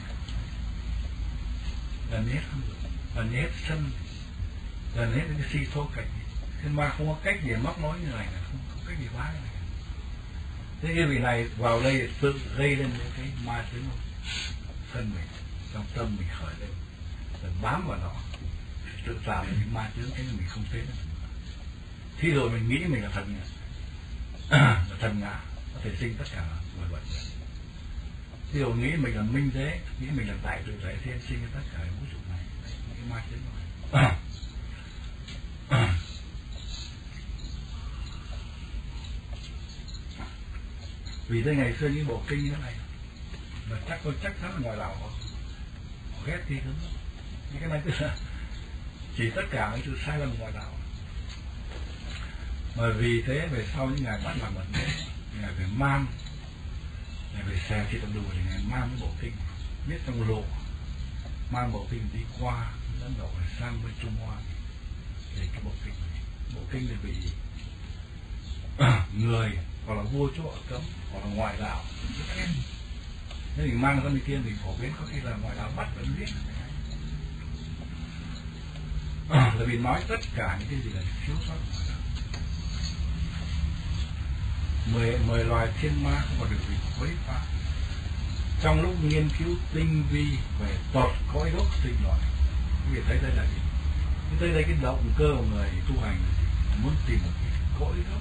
gần như hết tham dục, gần như hết sân, gần như hết cái si thô cảnh. Thiên ma không có cách gì móc nối như này, không có cách gì phá như này. Thế cái vị này vào đây tự gây lên những cái ma chứng thân mình, trong tâm mình khởi lên, rồi bám vào nó, tự tạo những ma chứng cái mình không thấy nữa. Khi rồi mình nghĩ mình là thần là thần ngã, có thể sinh tất cả mọi vật. Khi rồi nghĩ mình là minh thế, nghĩ mình là đại tự tại thiên, sinh tất cả vũ trụ này, những cái ma chứng rồi. Vì thế ngày xưa những bộ kinh như thế này, mà chắc tôi chắc chắn là ngoài đạo họ, họ ghét thi thứ. Những cái này tức là chỉ tất cả những sự sai lầm ngoài đạo. Mà vì thế về sau những ngày bắt làm bẩn đấy, ngày về mang, ngày về xè thịt đu thì ngày mang cái bộ kinh, biết trong lộ, mang bộ kinh đi qua Ấn Độ sang bên Trung Hoa để cái bộ kinh, bộ kinh thì bị người hoặc là vua chúa cấm, hoặc là ngoại đạo. Nếu mình mang ra bên kia mình phổ biến có khi là ngoại đạo bắt vẫn viết. Là vì nói tất cả những cái gì là thiếu sót của ngoại đạo. Mười, mười loài thiên ma không còn được bị quấy phá. Trong lúc nghiên cứu tinh vi về tột cõi gốc sinh loại, quý vị thấy đây là gì? Cái đây cái động cơ của người tu hành là gì? Muốn tìm một cái cõi gốc,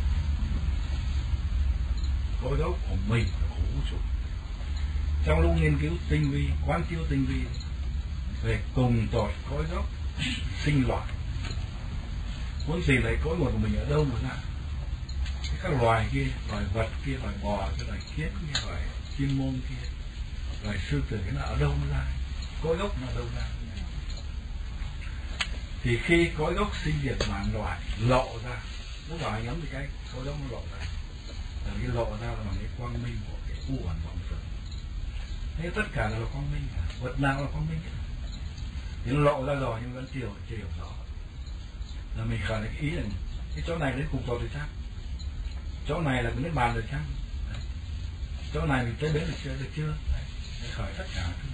cõi gốc của mình, của vũ trụ. Trong lúc nghiên cứu tinh vi, quán chiếu tinh vi về cùng tột cõi gốc sinh loại, muốn tìm lại cõi nguồn của mình ở đâu mà ra? các loài kia, loài vật kia, loài bò, cái loài kiến kia, loài chim môn kia, loài sư tử, cái nó ở đâu nó ra, cội gốc nó ở đâu ra. Thì khi cội gốc sinh diệt vạn loại lộ ra, lúc nào anh ngắm thì cái cội gốc nó lộ ra, là cái lộ ra là bằng cái quang minh của cái u ẩn vọng tưởng. Thế tất cả là quang minh, vật nào là quang minh, thì nó lộ ra rồi nhưng vẫn chưa chưa hiểu rõ. Là mình khởi cái ý là cái chỗ này đến cùng cầu thì chắc, chỗ này là cái niết bàn rồi chắc, chỗ này mình tới bến được chưa, được chưa, để khởi tất cả thứ đó.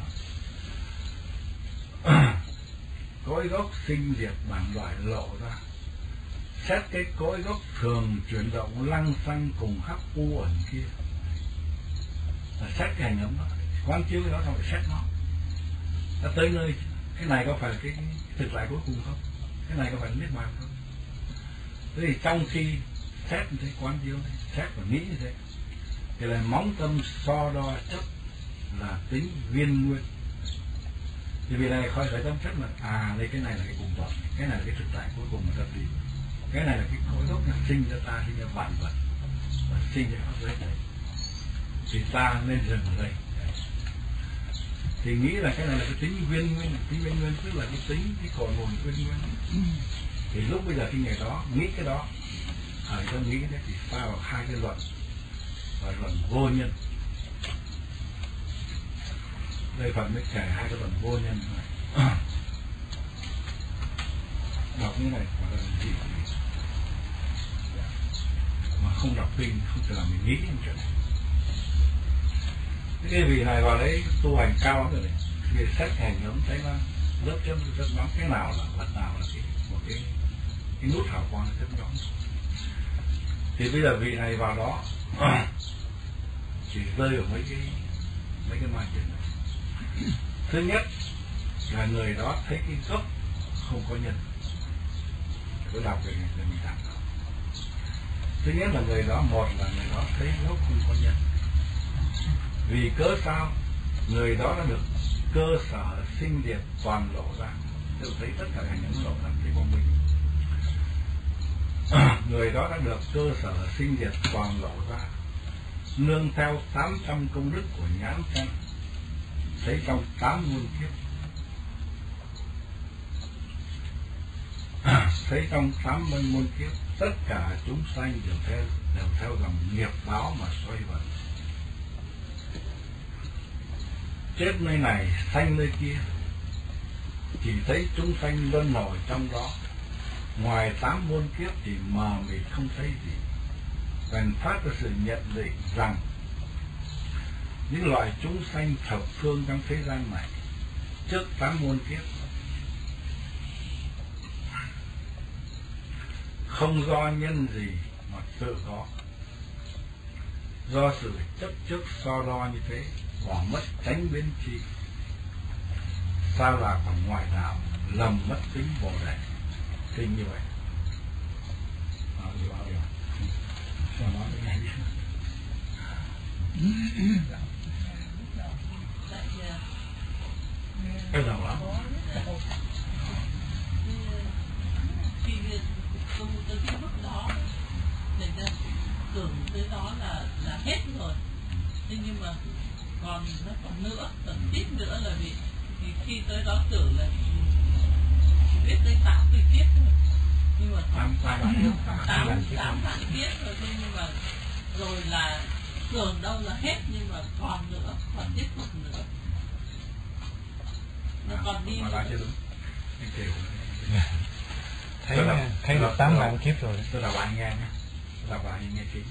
Cội gốc sinh diệt bản loại lộ ra, xét cái cội gốc thường chuyển động lăng xăng cùng khắp u ẩn kia, là xét cái hành ấm đó, quán chiếu cái đó xong phải xét nó, ta tới nơi cái này có phải là cái, cái thực tại cuối cùng không, cái này có phải là niết bàn không. Thế thì trong khi xét như thế, quán chiếu thế, xét và nghĩ như thế, thì là móng tâm so đo chấp là tính viên nguyên. Thì vì này khỏi phải tâm chấp là à đây cái này là cái cùng vật, cái này là cái thực tại cuối cùng mà ta tìm, cái này là cái cội gốc là sinh ra ta, sinh ra vạn vật và sinh ra pháp giới này, thì ta nên dừng ở đây. Thì nghĩ là cái này là cái tính viên nguyên, tính viên nguyên tức là cái tính cái cội nguồn viên nguyên. Thì lúc bây giờ cái ngày đó nghĩ cái đó, ở trong nghĩ cái đấy thì ta vào hai cái luận, và luận vô nhân. Đây Phật mới kể hai cái luận vô nhân này. Đọc như này mà là gì mà không đọc kinh, không thể làm mình nghĩ những chuyện này. Cái vị này vào đấy tu hành cao lắm rồi đấy, vì xét hành nhóm thấy nó lớp chấm rất nóng, cái nào là vật nào là cái một cái cái nút hào quang rất nóng. Thì bây giờ vị này vào đó chỉ rơi ở mấy cái mấy cái màn chuyện này. Thứ nhất là người đó thấy cái gốc không có nhân, tôi đọc về để mình đọc. Thứ nhất là người đó, một là người đó thấy gốc không có nhân. Vì cớ sao? Người đó đã được cơ sở sinh diệt toàn lộ ra, tự thấy tất cả những lộ ra cái quang minh. Người đó đã được cơ sở sinh diệt toàn lộ ra, nương theo tám trăm công đức của nhãn căn, thấy trong tám muôn kiếp, thấy trong tám mươi muôn kiếp tất cả chúng sanh đều theo đều theo dòng nghiệp báo mà xoay vần, chết nơi này sanh nơi kia, chỉ thấy chúng sanh luân hồi trong đó, ngoài tám muôn kiếp thì mờ mịt không thấy gì. Bèn phát ra sự nhận định rằng những loại chúng sanh thập phương trong thế gian này trước tám muôn kiếp không do nhân gì mà tự có, do sự chấp trước so đo như thế bỏ mất tránh biến chi, sao là còn ngoại đạo lầm mất tính bồ đề. Kinh như vậy bao nhiêu bao nhiêu sao nói được này cái đầu lắm. Khi tu tới cái mức đó người ta tưởng tới đó là là hết rồi, thế nhưng mà còn nó còn nữa, còn tiếp nữa là vì thì khi tới đó tưởng là chỉ biết tới tám mươi kiếp thôi, nhưng mà tám tám vạn kiếp rồi, nhưng mà rồi là tưởng đâu là hết, nhưng mà còn nữa, còn tiếp tục nữa, nó còn đi nữa. Thấy thấy được tám vạn kiếp rồi. Tôi đọc bạn nghe nhé, đọc bạn nghe kỹ.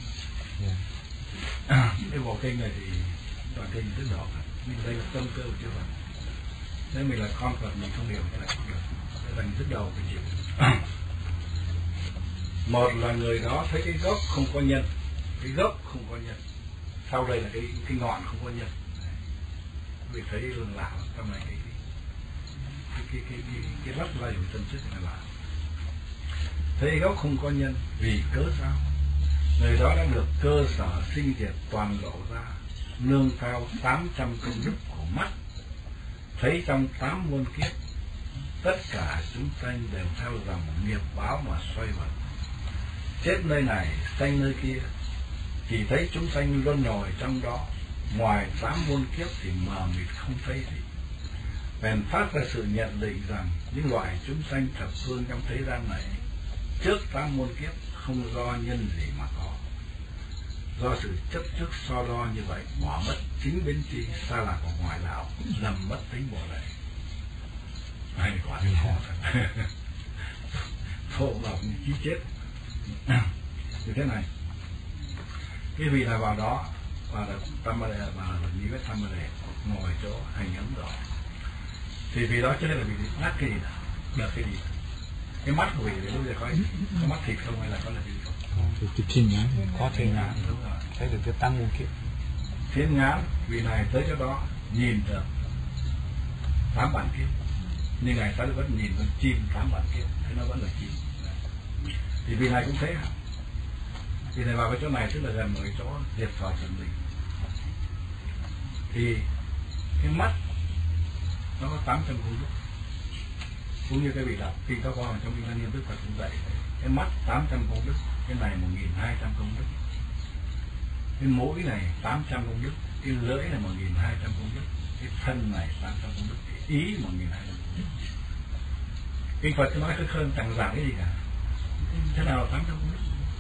Cái bộ kinh này thì toàn kinh tức độ, nhưng đây là tâm cơ của chư Phật. Nếu mình là con Phật mình không hiểu cái này không được, cái thành tức đầu phải chịu. Một là người đó thấy cái gốc không có nhân, cái gốc không có nhân, sau đây là cái cái ngọn không có nhân. Vì thấy lường lạ trong này cái cái cái cái cái, cái lắc lay của tâm sức này là thấy gốc không có nhân, vì cớ sao? Người đó đã được cơ sở sinh diệt toàn lộ ra, nương theo tám trăm công đức của mắt, thấy trong tám muôn kiếp tất cả chúng sanh đều theo dòng nghiệp báo mà xoay vần, chết nơi này sanh nơi kia, chỉ thấy chúng sanh luân hồi trong đó, ngoài tám muôn kiếp thì mờ mịt không thấy gì. Bèn phát ra sự nhận định rằng những loại chúng sanh thập phương trong thế gian này trước tám muôn kiếp không do nhân gì mà có. Do sự chấp trước so đo như vậy, bỏ mất chính biến tri, xa lạc của ngoại đạo, lầm mất tính bộ lệ. Này quả thì khó thật. Thô lộc chí chết. Như thế này, cái vị là vào đó và là tâm mà và là nghĩ với tâm mà để ngồi chỗ hành ấm đó, thì vì đó cho nên là vì đắc cái gì đó, được cái gì đó. Cái mắt của vị thì lúc giờ có có mắt thịt không hay là có là gì không? Cái thiên nhãn, Có thiên nhãn, đúng rồi. thấy được cái tăng muôn kiếp. Thiên nhãn vị này tới chỗ đó nhìn được tám bản kiếp, nhưng ngày tới vẫn nhìn con chim tám bản kiếp, thế nó vẫn là chim. Thì vị này cũng thế hả? Vị này vào cái chỗ này tức là gần một cái chỗ diệt vào trần linh. Thì cái mắt nó có tám trăm công đức, cũng như cái vị đọc khi có con trong kinh Lăng Nghiêm Đức Phật cũng vậy. Cái mắt tám trăm công đức, cái này một nghìn hai trăm công đức, cái mũi này tám trăm công đức, cái lưỡi này một nghìn hai trăm công đức, cái thân này tám trăm công đức, cái ý một nghìn hai trăm công đức. Kinh Phật nói khơi khơi chẳng giảng cái gì cả. Thế nào là tám trăm công đức?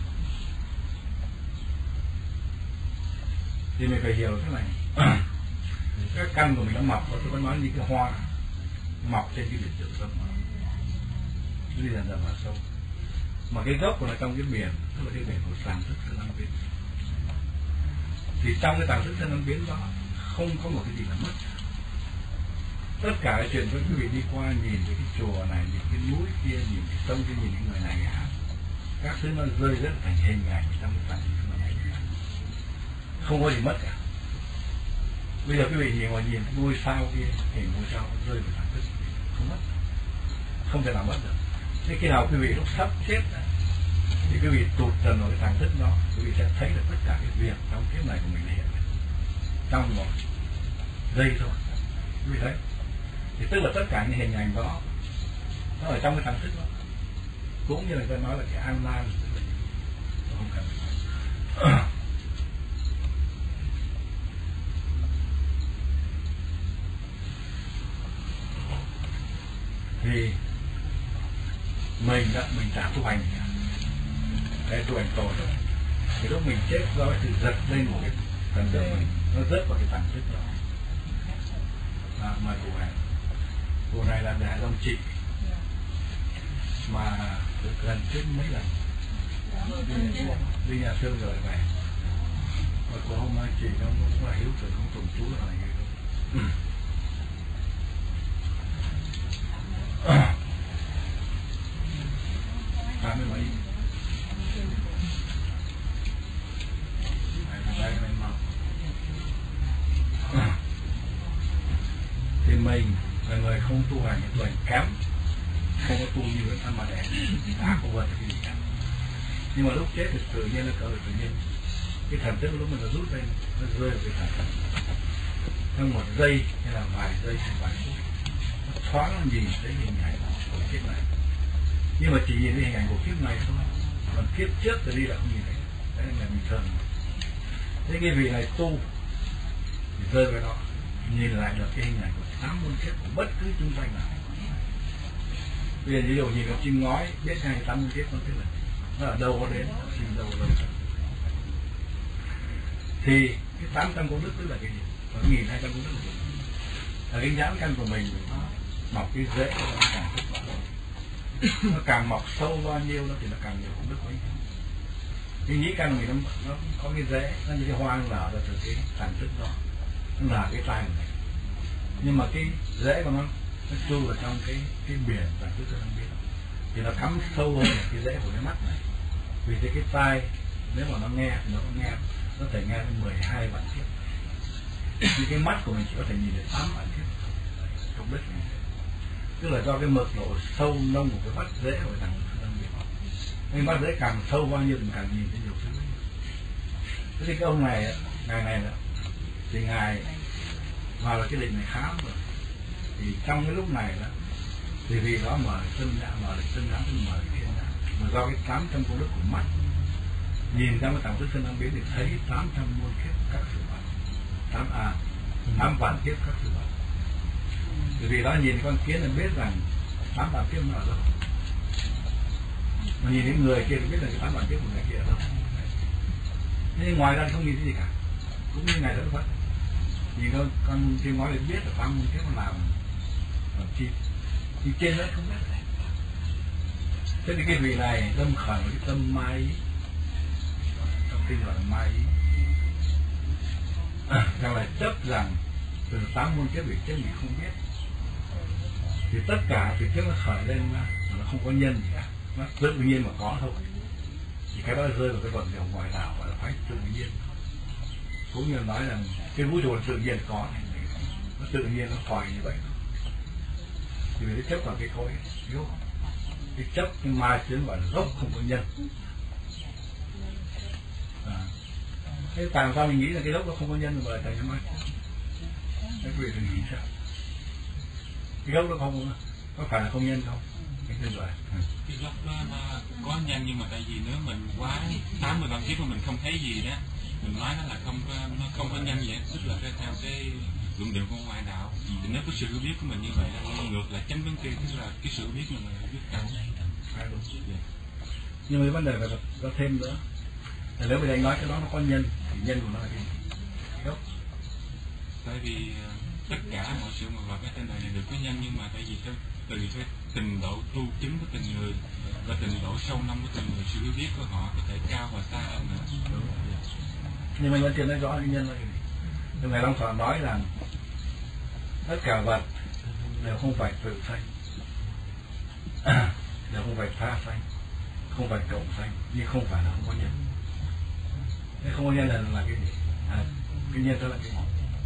Thì mình phải hiểu thế này. Cái căn của mình nó mọc, tôi có nói như cái hoa mọc trên cái biển rộng sâu, đi dần dần vào sâu. Mà cái gốc của nó trong cái biển, tức là cái biển của tàng thức thân năng biến. Thì trong cái tàng thức thân năng biến đó không có một cái gì là mất. Tất cả cái chuyện của quý vị đi qua nhìn cái chùa này, nhìn cái núi kia, nhìn cái sông kia, nhìn những người này hả? Các thứ nó rơi rất thành hình ảnh trong cái tàng thức thân năng biến. Không có gì mất cả. Bây giờ quý vị nhìn ngoài nhìn cái ngôi sao kia, hình ngôi sao rơi vào tàng thức, không mất, không thể nào mất được. Thế khi nào quý vị lúc sắp chết thì quý vị tụt dần vào cái tàng thức đó, quý vị sẽ thấy được tất cả cái việc trong kiếp này của mình hiện trong một giây thôi. Quý vị thấy, thì tức là tất cả những hình ảnh đó nó ở trong cái tàng thức đó, cũng như là tôi nói là cái an nan, không cần. Thì mình đó, mình đã tu hành để tu hành tội rồi, thì lúc mình chết do cái sự giật lên một cái thần đường mình, nó rớt vào cái tàng thức đó. À, mời cụ này, cụ này là để ông chị mà được gần chết mấy lần, đi, đi nhà thương rồi về, và cụ hôm nay chị nó cũng là hiếu tử, không tùng chú là này đâu. tám mươi mấy đây đây mau. Thì mình là người không tu hành, tu hành kém, không có tu như cái thân mà để đã không vượt cái gì cả. Nhưng mà lúc chết thì tự nhiên là cỡ tự nhiên cái thần thức lúc mình nó rút lên, nó rơi vào cái thần thức trong một giây hay là vài giây hay vài phút, nó thoáng nhìn thấy hình ảnh của kiếp này. Nhưng mà chỉ nhìn thấy hình ảnh của kiếp này thôi, còn kiếp trước thì đi là không nhìn thấy. Đấy là bình thường. Thế cái vị này tu thì rơi vào đó, nhìn lại được cái hình ảnh của tám muôn kiếp của bất cứ chúng sanh nào. Bây giờ ví dụ nhìn con chim ngói biết ngay tám muôn kiếp, con biết là nó ở đâu có đến, nó sinh đâu đâu. Thì cái tám trăm công đức tức là cái gì? Và nghìn hai trăm công đức là cái gì? Là cái nhãn căn của mình nó mọc cái rễ nó càng thức vào. Nó càng mọc sâu bao nhiêu nó thì nó càng nhiều công đức bấy nhiêu. Cái nhĩ căn mình nó, nó có cái rễ, nó như cái hoa nở ra từ cái tàn thức đó, nó là cái tai này. Nhưng mà cái rễ của nó nó chui vào trong cái cái biển tàn thức nó không biết, thì nó cắm sâu hơn cái rễ của cái mắt này. Vì thế cái tai nếu mà nó nghe thì nó có nghe, nó thể nghe đến mười hai bản kiếp. Nhưng cái mắt của mình chỉ có thể nhìn được tám bản kiếp công đức này. Tức là do cái mực độ sâu nông của cái mắt rễ của thằng thân biệt. Cái mắt rễ càng sâu bao nhiêu thì càng nhìn thấy nhiều thứ. Thế thì cái ông này, ngày này đó, thì ngài vào là cái định này khá rồi. Thì trong cái lúc này đó, thì vì đó mở chân nhãn, mở được chân nhãn, mở được thiên nhãn. Mà do cái tám trăm công đức của mắt nhìn trong cái tạng thức thân năm biến thì thấy tám trăm muôn kiếp các sự vật, tám à tám vạn kiếp các sự vật. Bởi vì đó nhìn con kiến là biết rằng tám vạn kiếp nó ở đâu, mà nhìn những người kia thì biết là cái tám vạn kiếp của người kia ở đâu. Nhưng ngoài ra không nhìn cái gì cả, cũng như ngày đó vậy. Nhìn con con chim nói để biết là tám muôn kiếp nó làm làm chi, nhưng trên đó không biết. Thế thì cái vị này tâm khởi cái tâm mai, trong kinh gọi là mai, rằng là chấp rằng từ tám muôn kiếp vị trước mình không biết, thì tất cả từ trước nó khởi lên nó không có nhân gì cả, nó tự nhiên mà có thôi. Thì cái đó rơi vào cái vận điều ngoại đạo gọi là phái tự nhiên. Cũng như nói rằng cái vũ trụ là tự nhiên có, nó tự nhiên nó khỏi như vậy. Thì vì nó chấp vào cái khối yếu, cái chấp cái mai tiến gọi là gốc không có nhân. À. Thế tại sao mình nghĩ là cái gốc nó không có nhân mà tại sao mai? Cái vị thì nghĩ sao? Cái gốc nó không có phải là không nhân không? Cái như vậy. Cái gốc nó, nó có nhân, nhưng mà tại vì nếu mình quá tám mươi vạn kiếp mà mình không thấy gì đó, mình nói nó là không có, nó không có nhân vậy, tức là cái theo cái luận điệu của ngoại đạo. Thì nếu có sự hiểu biết của mình như vậy, nó ngược lại chánh vấn kia, tức là cái sự hiểu biết mà mình biết cao. Nhưng mà cái vấn đề phải có thêm nữa là nếu bây giờ anh nói cái đó nó có nhân thì nhân của nó là cái gì? Gốc. Tại vì tất cả mọi sự mà vào cái trên đời này đều có nhân, nhưng mà tại vì theo từ cái trình độ tu chứng của từng người và trình độ sâu năm của từng người, sự hiểu biết của họ có thể cao và xa hơn nữa. Đúng. Nhưng mà vẫn chưa nói rõ cái nhân là cái gì. Nhưng Ngài Long Thọ nói rằng tất cả vật đều không phải tự sanh, đều không phải tha sanh, không phải cộng sanh, nhưng không phải là không có nhân. Thế không có nhân là là cái gì? À, cái nhân đó là cái gì?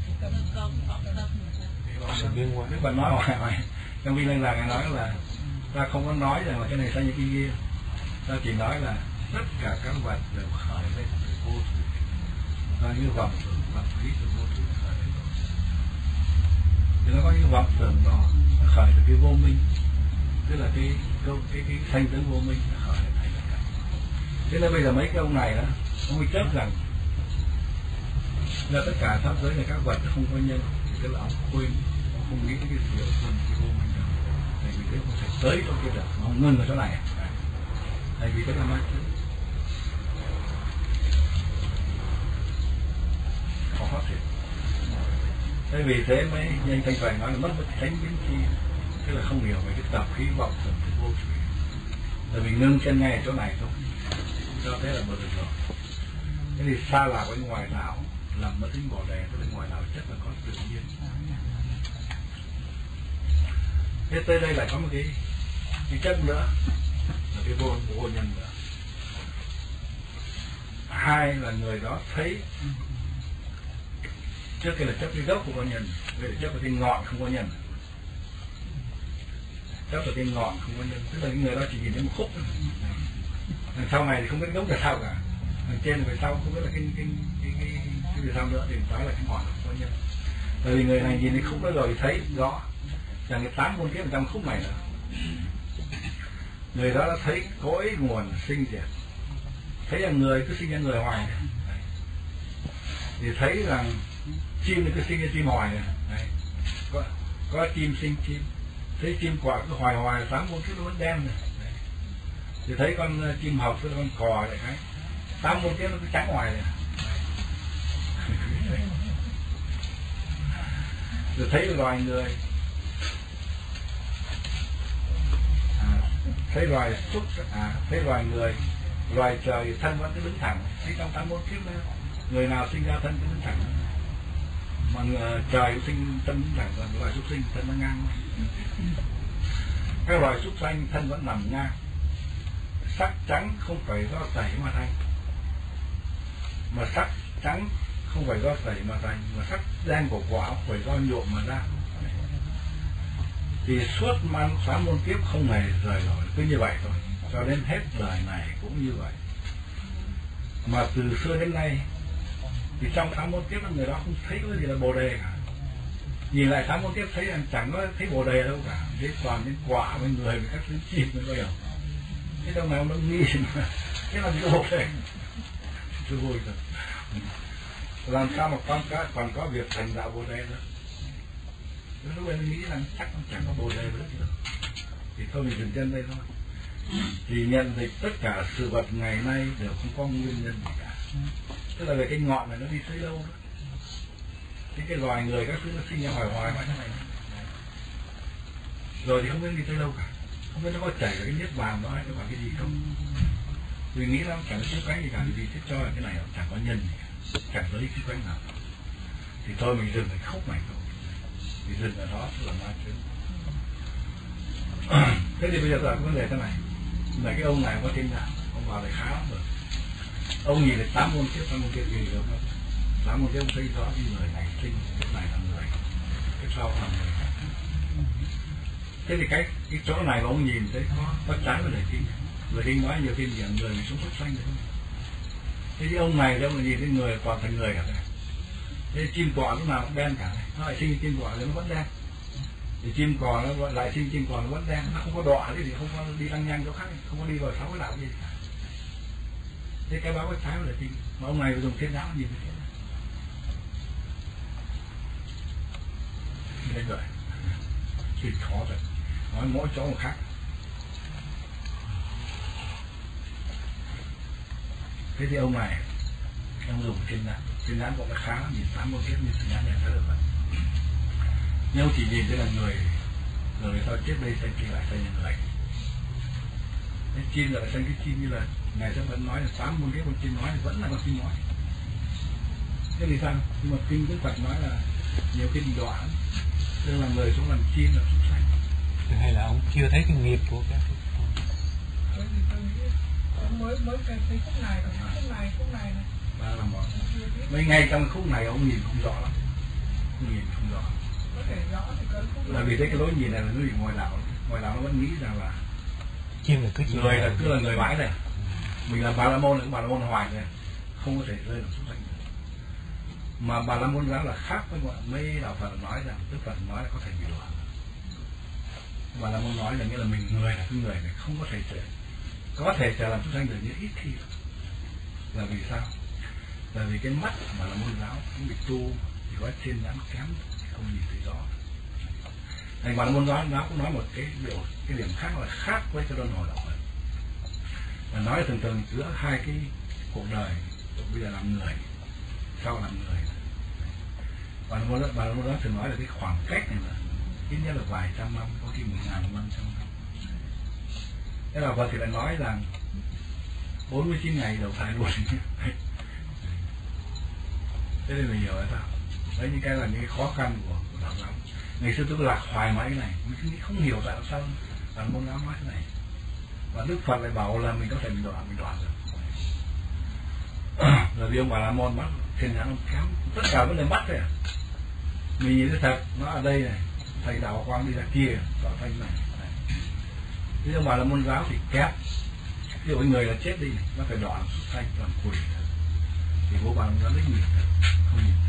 Nếu bạn nói hoài hoài trong Vi Lăng Già Ngài nói là ta không có nói rằng là cái này sanh như cái kia, ta chỉ nói là tất cả các vật đều khởi lên từ vô thủy, nó như vọng tưởng vọng khí từ vô thủy khởi lên. Thì nó có những vọng tưởng đó nó khởi từ cái vô minh, tức là cái câu cái cái sanh tướng vô minh nó khởi lên thành tất cả. Thế nên bây giờ mấy cái ông này đó, ông mới chấp rằng là tất cả pháp giới này các vật không có nhân, thì tức là ông quên, ông không nghĩ đến cái sự phân cái vô minh đâu. Tại vì thế không thể tới chỗ kia được, ông ngưng ở chỗ này. Tại vì thế là ma chướng. Khó thiệt. Thế vì thế mới nhanh thanh phải nói là mất bất tránh biến chi, tức là không hiểu về cái tập khí vọng tưởng của vô thủy. Rồi mình ngưng chân ngay ở chỗ này thôi, cho thế là một được rồi. Thế thì xa lạc với ngoài đạo làm mất tính bồ đề, tức là ngoài đạo chất là có tự nhiên. Thế tới đây lại có một cái cái chất nữa là cái vô vô nhân nữa. Hai là người đó thấy trước kia là chấp cái gốc không có nhân, bây giờ chấp vào cái ngọn không có nhân. Chấp vào cái ngọn không có nhân, tức là những người đó chỉ nhìn thấy một khúc thôi. Đằng sau này thì không biết gốc là sao cả, đằng trên về sau không biết là cái cái cái cái cái về sau nữa thì phải là cái ngọn không có nhân. Bởi vì người này nhìn thấy khúc đó rồi thì thấy rõ rằng cái tám muôn kiếp trong khúc này nữa. Người đó đã thấy cõi nguồn sinh diệt, thấy rằng người cứ sinh ra người hoài này. Thì thấy rằng chim thì cứ sinh ra chim hoài này. Đấy. Có, có chim sinh chim, thấy chim quả cứ hoài hoài tám muôn kiếp nó vẫn đen này. Đấy. Thì thấy con chim học với con cò này cái tám muôn kiếp nó cứ trắng hoài này. Rồi thấy loài người, thấy loài súc, à, thấy loài người, loài trời thân vẫn cứ đứng thẳng. Thấy trong tám bốn kiếp nữa, người nào sinh ra thân cứ đứng thẳng, mà người, trời cũng sinh thân đứng thẳng, còn loài súc sinh thân nó ngang. Các loài súc sanh thân vẫn nằm ngang. Sắc trắng không phải do tẩy mà thành, mà sắc trắng không phải do tẩy mà thành, mà sắc đen của quả không phải do nhuộm mà ra. Thì suốt man tám môn kiếp không hề rời đổi, cứ như vậy thôi, cho đến hết đời này cũng như vậy. Mà từ xưa đến nay thì trong tám môn kiếp người đó không thấy có gì là bồ đề cả. Nhìn lại tám môn kiếp thấy rằng chẳng có thấy bồ đề đâu cả, thấy toàn những quả với người với các thứ chim mới có hiểu. Thế đâu nào nó nghi mà thế là gì bồ đề. chưa vui rồi. Làm sao mà con có còn có việc thành đạo Bồ Đề nữa? Lúc em nghĩ rằng chắc nó chẳng có Bồ Đề nữa được. Thì thôi mình dừng chân đây thôi. Thì nhận định tất cả sự vật ngày nay đều không có nguyên nhân gì cả. Tức là về cái ngọn này nó đi tới đâu đó. Cái cái loài người các thứ nó sinh ra hoài hoài mãi thế này. Rồi thì không biết đi tới đâu cả. Không biết nó có chảy vào cái niết bàn đó hay nó vào cái gì không. Vì nghĩ lắm chẳng có chiếc cánh gì cả, vì thế cho là cái này chẳng có nhân gì cả, chẳng có chiếc cánh nào. Thì thôi mình dừng cái khúc này thôi. Thì dừng ở đó là nói chuyện. Thế thì bây giờ là vấn đề thế này, là cái ông này có tin nào, ông vào lại khá lắm rồi. Ông nhìn thấy tám môn kiếp, tám môn kiếp gì được không? Tám môn kiếp ông thấy rõ cái người này sinh, cái này là người, cái sau là người khác. Thế thì cái cái chỗ này mà ông nhìn thấy có có trái với lời kinh. Lời kinh nói nhiều kinh rằng người mình sống súc sanh được không? Thế thì ông này đâu mà nhìn thấy người toàn thành người cả này. Thế chim cò lúc nào cũng đen cả này, nó lại sinh chim cò thì nó vẫn đen. Thì chim cò nó lại sinh chim cò nó vẫn đen, nó không có đọa thì không có đi lăng nhăng chỗ khác, không có đi vào sáu cái đạo gì cả. Thế cái báo cái trái với lời kinh, mà ông này dùng thiên não nhìn thấy thế này. Đây rồi, thì khó rồi, nói mỗi chỗ một khác. Thế thì ông này, ông dùng thiên nhãn, thiên nhãn cũng khá lắm, nhìn tám môn kiếp như thiên nhãn này rất là vậy. Nhưng ông chỉ nhìn thấy là người, người sau chết đây sinh kia lại sinh như người. Cái chim lại sinh cái chim như là ngày sẽ vẫn nói là tám môn kiếp con chim nói thì vẫn là con chim nói. Thế thì sao? Nhưng mà kinh Đức Phật nói là nhiều cái bị đọa, tức là người xuống làm chim là súc sanh. Hay là ông chưa thấy cái nghiệp của các mới mới cái cái khúc này rồi, khúc này khúc này này. Ba làm bọn. Mấy ngay trong khúc này ông nhìn không rõ lắm, ông nhìn không rõ. Có thể rõ thì có khúc. Là vì thế cái lối nhìn này là nó bị ngoài đạo, ngoài đạo nó vẫn nghĩ rằng là chim là cứ người là cứ là người bãi này, mình là Bà La Môn là cũng Bà La Môn hoài này, không có thể rơi làm súc sanh. Mà Bà La Môn giáo là khác với mọi mấy đạo Phật nói rằng Đức Phật nói là có thể bị đọa. Bà La Môn nói là nghĩa là mình người là cái người này không có thể trở, có thể trở làm súc sanh được nhưng ít khi. Là vì sao? Là vì cái mắt mà là môn giáo cũng bị tu thì có trên nhãn kém thì không nhìn thấy rõ. Thành mà là môn giáo giáo cũng nói một cái điều cái điểm khác là khác với cái luân hồi đạo Phật. Và nói thường thường giữa hai cái cuộc đời, bây giờ làm người, sau làm người. Và môn bà môn giáo thường nói là cái khoảng cách này là ít nhất là vài trăm năm, có khi một ngàn năm trăm năm. Thế là Phật thì lại nói rằng bốn mươi chín ngày đầu thai luôn. Thế nên mình hiểu là sao? Đấy những cái là những cái khó khăn của, của đạo giáo. Ngày xưa tôi lạc hoài mấy cái này, mình không hiểu tại sao là môn giáo nói thế này. Và Đức Phật lại bảo là mình có thể mình đoạn mình đoạn được. Rồi vì ông Bà La Môn bắt thiên nhãn ông kém, tất cả vấn đề mắt thôi à. Mình nhìn thấy thật, nó ở đây này, thầy Đạo Quang đi ra kia, đạo thanh này. Thế ông Bà La Môn giáo thì kém. Ví dụ người là chết đi, nó phải đoạn xuất thanh làm quỷ. Thì bố bà nó lấy nhìn không nhìn.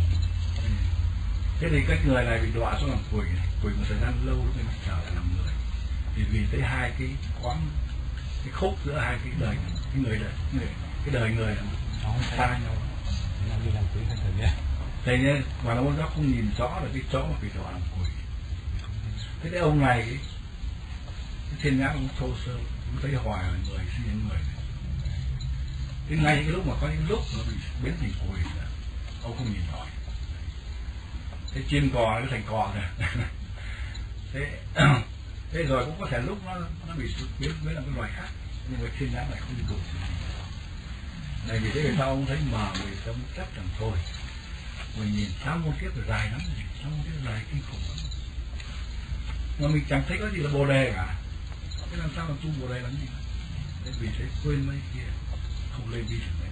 Thế thì cái người này bị đọa xuống làm quỷ này, quỷ một thời gian lâu lúc mới trở lại làm người. Thì vì tới hai cái khoáng, cái khúc giữa hai cái đời, cái người đời, người, cái đời người là nó xa nhau. Nó đi làm quỷ hay thời gian. Thế nên mà nó nó không nhìn rõ được cái chỗ mà bị đọa làm quỷ. Thế cái ông này, cái thiên nhãn cũng thô sơ, cũng thấy hoài là người sinh những người. Thế ngay cái lúc mà có những lúc nó bị biến thành quỷ là ông không nhìn nổi. Thế chim cò nó thành cò rồi. thế thế rồi cũng có thể lúc nó nó bị biến biến là cái loài khác, nhưng mà thiên nhãn này không đủ. Này vì thế vì sao ông thấy mờ người tâm chắc rằng thôi mình nhìn sáu môn kiếp là dài lắm, sáu môn kiếp dài kinh khủng lắm, mà mình chẳng thấy có gì là bồ đề cả. Thế làm sao mà tu bồ đề làm gì? Thế vì thế quên mấy kia, không lên đi được nữa.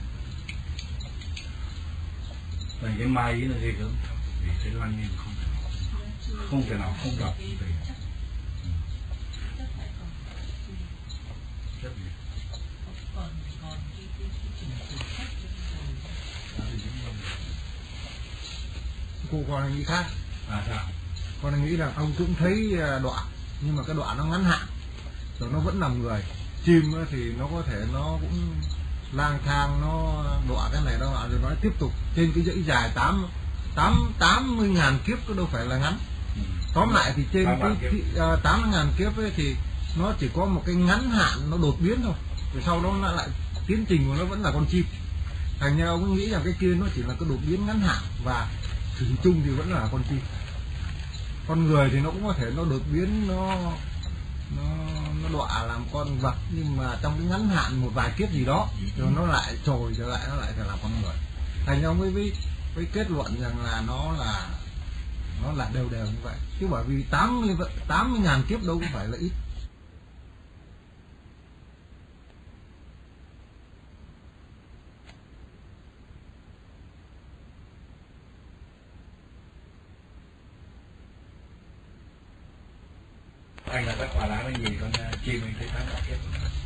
Này cái mai ấy là ghê gớm, vì thế loan nhiên không thể không thể nào không đọc về rất nhiều. Cô còn nghĩ khác. À sao? Con nghĩ là ông cũng thấy đoạn, nhưng mà cái đoạn nó ngắn hạn, rồi nó vẫn nằm người. Chim thì nó có thể nó cũng lang thang nó đọa cái này đó rồi nói tiếp tục trên cái dãy dài tám tám tám mươi ngàn kiếp có đâu phải là ngắn. Ừ. Tóm lại thì trên cái, cái uh, tám mươi ngàn kiếp ấy thì nó chỉ có một cái ngắn hạn nó đột biến thôi, rồi sau đó nó lại tiến trình của nó vẫn là con chim. Thành ra ông nghĩ rằng cái kia nó chỉ là cái đột biến ngắn hạn và thủy chung thì vẫn là con chim. Con người thì nó cũng có thể nó đột biến nó nó nó đọa làm con vật, nhưng mà trong cái ngắn hạn một vài kiếp gì đó rồi nó lại trồi trở lại, nó lại phải làm con người. Thành ra mới với với kết luận rằng là nó là nó là đều đều như vậy, chứ bởi vì tám mươi tám mươi ngàn kiếp đâu có phải là ít. Anh là các quả lá cái gì con chim anh thấy tám quả kiếp.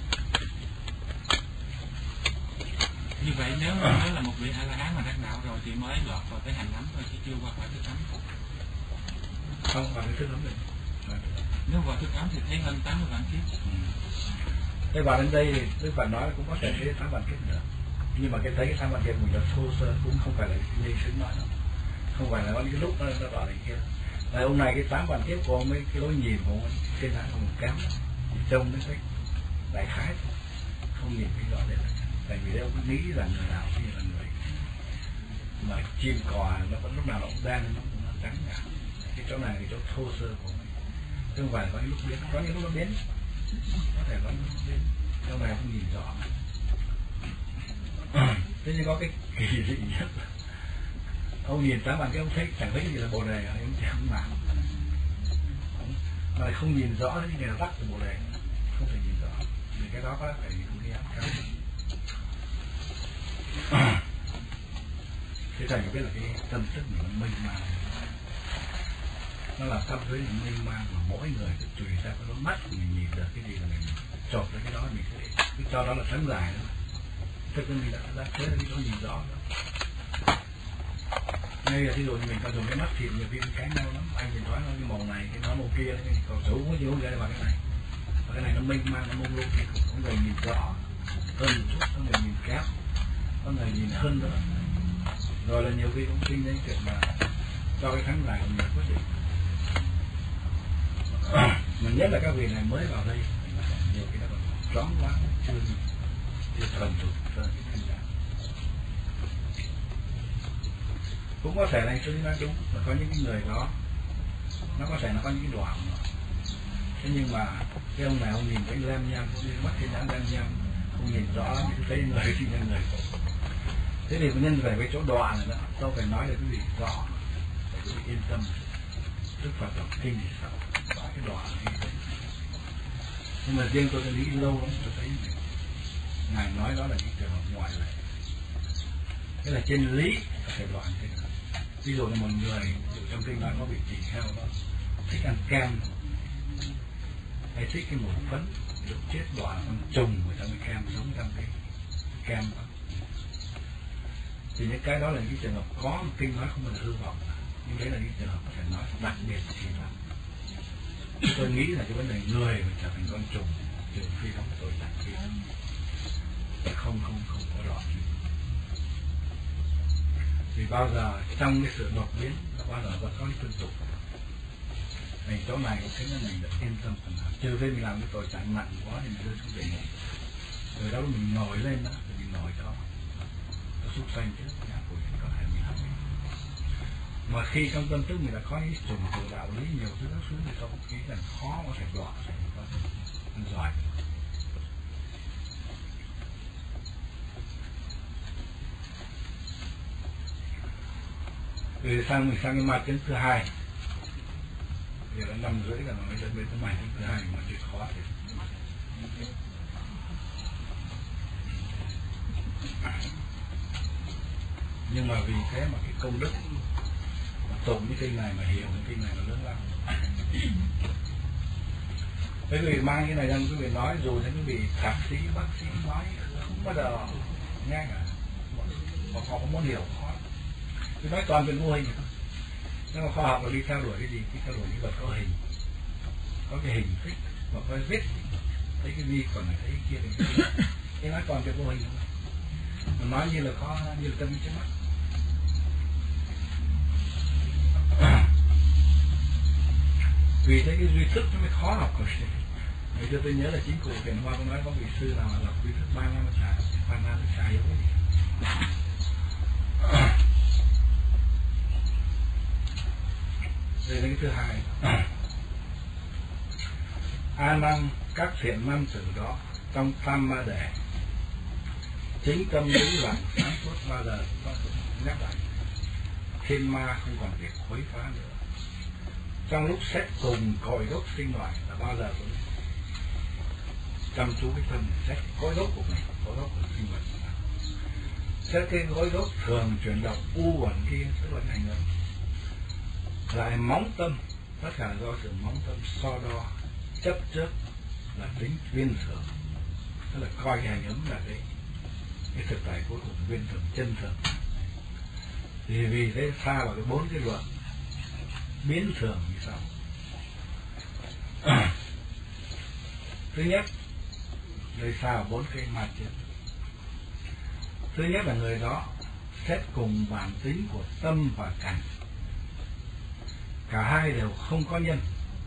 Như vậy nếu nếu là một vị A La Hán mà đắc đạo rồi thì mới lọt vào cái hành ấm thôi, chứ chưa qua khỏi thức ấm. Không vào cái thức ấm được. Nếu vào thức ấm thì thấy hơn tám mươi vạn kiếp. Ừ. Thế vào đến đây thì Đức Phật nói là cũng có thể thấy tám vạn kiếp nữa, nhưng mà cái thấy cái tám vạn kiếp mình là thô sơ, cũng không phải là như xứng nói đâu, không phải là có những lúc nó nó bảo này kia. Tại hôm nay cái tám vạn kiếp của ông ấy, cái lối nhìn của ông ấy trên tháng còn kém, trông nó thấy đại khái, không nhìn thấy rõ được. Tại vì đấy ông cứ nghĩ rằng người nào thì là người, mà chim cò nó vẫn lúc nào nó cũng đen, nó cũng trắng cả. Cái chỗ này thì chỗ thô sơ của mình, chứ không phải là có những lúc biến, có những lúc nó biến, có thể có những lúc biến, chỗ này không nhìn rõ. Thế nhưng có cái kỳ dị nhất, ông nhìn tám bạn cái ông thấy chẳng thấy cái gì là bồ đề, ông chẳng làm, mà lại không nhìn rõ cái gì là rắc của bồ đề, không thể nhìn rõ, vì cái đó có phải không đi ăn cao. Thế thành biết là cái tâm thức mình nó mênh mang, nó là tâm giới là mênh mang, mà mỗi người cứ tùy theo cái mắt mình nhìn được cái gì là mình chộp tới cái đó, mình cứ cho đó là sáng dài đó. Tức là mình đã ra thế là nó nhìn rõ đó. Ngay là thí dụ mình còn dùng cái mắt thì nhiều khi cái nhau lắm, anh nhìn nói nó cái màu này, cái nó màu kia, còn chủ có gì không ra vào cái này, và cái này nó mênh mang, nó mông lung, thì có người nhìn rõ hơn một chút, có người nhìn kém, có người nhìn hơn nữa, rồi là nhiều khi cũng sinh đến chuyện mà cho cái khán giả của mình quyết định. Mà nhất là các vị này mới vào đây, nhiều khi nó còn choáng quá, chưa chưa thuần thục cho cái khán giả. Cũng có thể là anh Xuân nói đúng, là có những người đó nó có thể nó có những cái đoạn đó. Thế nhưng mà cái ông này ông nhìn thấy lem nham, ông nhìn mắt cái nhãn lem nham, không nhìn rõ lắm, thì thấy người thì nhân người. Thế thì nhân về cái chỗ đoạn này đó, tôi phải nói là cái gì rõ, để quý vị yên tâm. Đức Phật đọc kinh thì sao, rõ cái đoạn này. Nhưng mà riêng tôi đã nghĩ lâu lắm, tôi thấy Ngài nói đó là những trường hợp ngoại lệ. Thế là trên lý có thể đoạn thế nào. Ví dụ là một người, ví dụ trong kinh nói có bị tỳ kheo đó, thích ăn kem, hay thích cái mùi phấn, ví dụ chết đoạn con trùng ở trong cái kem, giống trong cái kem đó. Thì những cái đó là những trường hợp có một kinh nói không phải là hư vọng, nhưng đấy là những trường hợp có thể nói đặc biệt thì lắm. Tôi nghĩ là cái vấn đề người mà trở thành con trùng, trừ phi không tội nặng phi không không không có đoạn. Vì bao giờ trong cái sự đột biến bao giờ vẫn có cái tuân tục. Mình chỗ này cũng thấy là mình được yên tâm phần nào, trừ khi mình làm cái tội trạng nặng quá thì mình rơi xuống địa ngục. Rồi đó mình nổi lên đó, rồi mình nổi đó, nó xúc xanh chứ, nhà của mình có thể mình học. Mà khi trong tâm thức mình đã có những trình tự đạo lý nhiều thứ các thứ thì tôi cũng nghĩ là khó có thể đoạn thành con con giỏi. Rồi sang mình sang cái mặt chứng thứ hai, giờ đã năm rưỡi rồi mà mới đến bên cái mặt chứng thứ hai mà chuyện khó thì nhưng mà vì thế mà cái công đức tụng cái kinh này mà hiểu cái kinh này nó lớn lắm. Quý vị mang cái này ra quý vị nói, dù thế quý vị thạc sĩ bác sĩ nói không bao giờ nghe cả, mà họ không muốn hiểu khó. Tôi nói toàn về mô hình thôi. Nhưng mà khoa học là đi theo đuổi cái gì? Đi theo đuổi những vật có hình, có cái hình thích, và có viết, thấy cái vi còn này, thấy cái kia, thấy cái kia. Thế nói toàn về mô hình thôi. mình nói như là có như là tâm trước mắt. Vì thế cái duy thức nó mới khó học. Ngày xưa tôi nhớ là chính cụ Thiền Hoa có nói có vị sư nào là duy thức ba năm xài, ba năm xài yếu. Đây là cái thứ hai. A năng các thiện nam tử đó trong tam ma đề chính tâm lý lòng sáng suốt bao giờ có nhắc lại thiên ma không còn việc quấy phá nữa. Trong lúc xét cùng cội gốc sinh loại là bao giờ cũng chăm chú cái tâm xét cội gốc của mình, cội gốc của sinh vật. Xét cái cội gốc thường chuyển động u uẩn kia tức là hành động. Lại móng tâm, tất cả do sự móng tâm so đo chấp trước là tính viên thường, tức là coi cái hành ấm là cái cái thực tại cuối cùng viên thường chân thường. Thì vì thế xa vào cái bốn cái luật biến thường như sau. Thứ nhất, đây xa vào bốn cái ma chiến. Thứ nhất là người đó xét cùng bản tính của tâm và cảnh, cả hai đều không có nhân.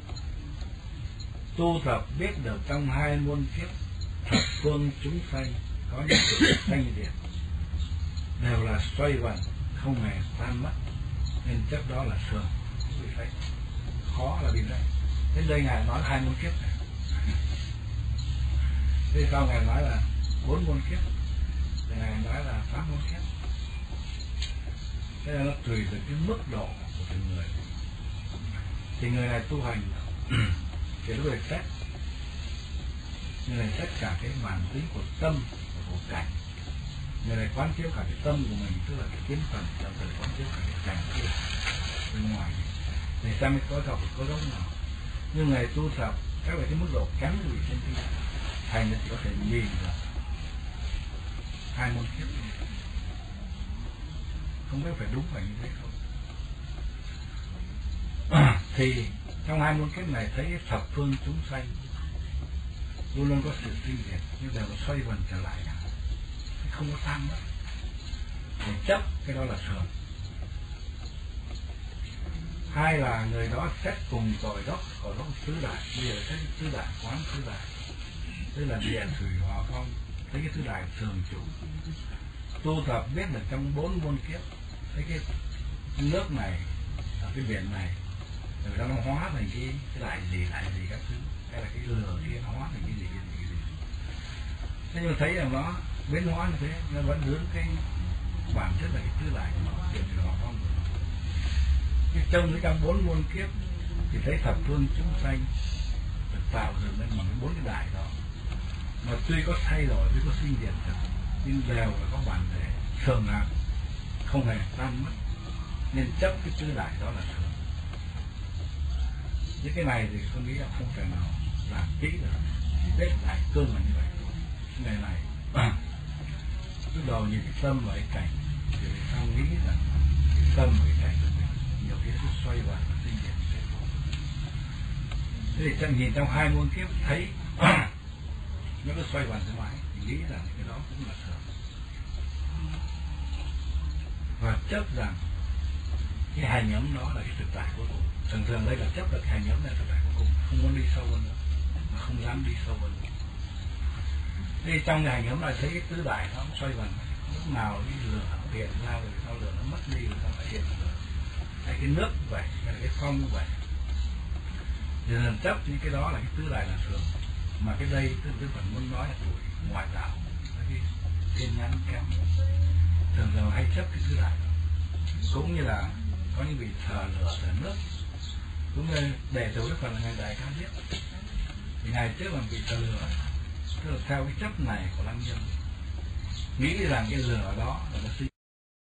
Tu tập biết được trong hai muôn kiếp thập phương chúng sanh có những sự sanh diệt đều là xoay vần không hề tan mất, nên chất đó là thường. Khó là vì đây. Đến đây ngài nói hai muôn kiếp này. Thế sau ngài nói là bốn muôn kiếp, thì ngài nói là tám muôn kiếp. Thế là nó tùy từ cái mức độ của từng người. Thì người này tu hành thì lúc này xét, người này xét cả cái bản tính của tâm và của cảnh. Người này quán chiếu cả cái tâm của mình, tức là cái kiến phần, đồng thời quán chiếu cả cái cảnh kia bên ngoài. Để xem có gặp có giống nào. Nhưng người tu tập các về cái mức độ kém người trên tinh thành thì có thể nhìn được hai môn kiếp. Không biết phải đúng phải như thế không. Thì trong hai môn kiếp này thấy thập phương chúng sanh luôn luôn có sự sinh diệt, nhưng đều xoay vần trở lại, không có tan mất. Để chấp cái đó là thường. Hai là người đó xét cùng cội gốc, cội gốc tứ đại, bây giờ xét tứ đại, quán tứ đại, tức là địa thủy hỏa phong, thấy cái tứ đại thường chủ. Tu tập biết là trong bốn môn kiếp, thấy cái nước này, ở cái biển này, rồi nó hóa thành cái, cái lại gì, lại gì các thứ, hay là cái lửa kia nó hóa thành cái gì, cái gì, cái gì. Thế nhưng mà thấy rằng nó biến hóa như thế, nó vẫn hướng cái bản chất là cái tứ đại của nó, địa thủy hỏa phong. Nhưng trong cái trong bốn muôn kiếp thì thấy thập phương chúng sanh được tạo dựng nên bằng cái bốn cái đại đó, mà tuy có thay đổi, tuy có sinh diệt được, nhưng đều là có bản thể thường hạn, không hề tan mất, nên chấp cái tứ đại đó là thường. Những cái này thì tôi nghĩ là không thể nào làm kỹ được, chỉ biết đại cương là như vậy thôi. Cái này này lúc đầu nhìn cái tâm và cái cảnh thì sau nghĩ rằng cái tâm và cái cảnh nhiều khi nó xoay vào và sinh diệt thế thôi. Thế thì trong nhìn trong hai muôn kiếp thấy nó cứ xoay vần ra mãi, thì nghĩ rằng cái đó cũng là thường, và chấp rằng cái hành ấm đó là cái thực tại cuối cùng. Thường thường đây là chấp được hành ấm là thực tại cuối cùng, không muốn đi sâu hơn nữa, mà không dám đi sâu hơn nữa. Thế trong cái hành ấm này thấy cái tứ đại nó xoay vần, lúc nào cái lửa nó hiện ra rồi sau lửa nó mất đi rồi sau lại hiện ra. Hay cái nước cũng vậy, hay cái phong cũng vậy. Thì lần chấp những cái đó là cái tứ đại là thường. Mà cái đây tôi, tôi vẫn muốn nói là tuổi ngoại đạo, cái thiên nhãn kém, thường thường hay chấp cái tứ đại đó. Cũng như là có những vị thờ lửa, thờ nước, cũng như đệ tử cái phần là ngài Đại Ca Diếp, thì ngài trước làm vị thờ lửa, tức là theo cái chấp này của Lăng Nhân, nghĩ rằng cái lửa đó là nó sinh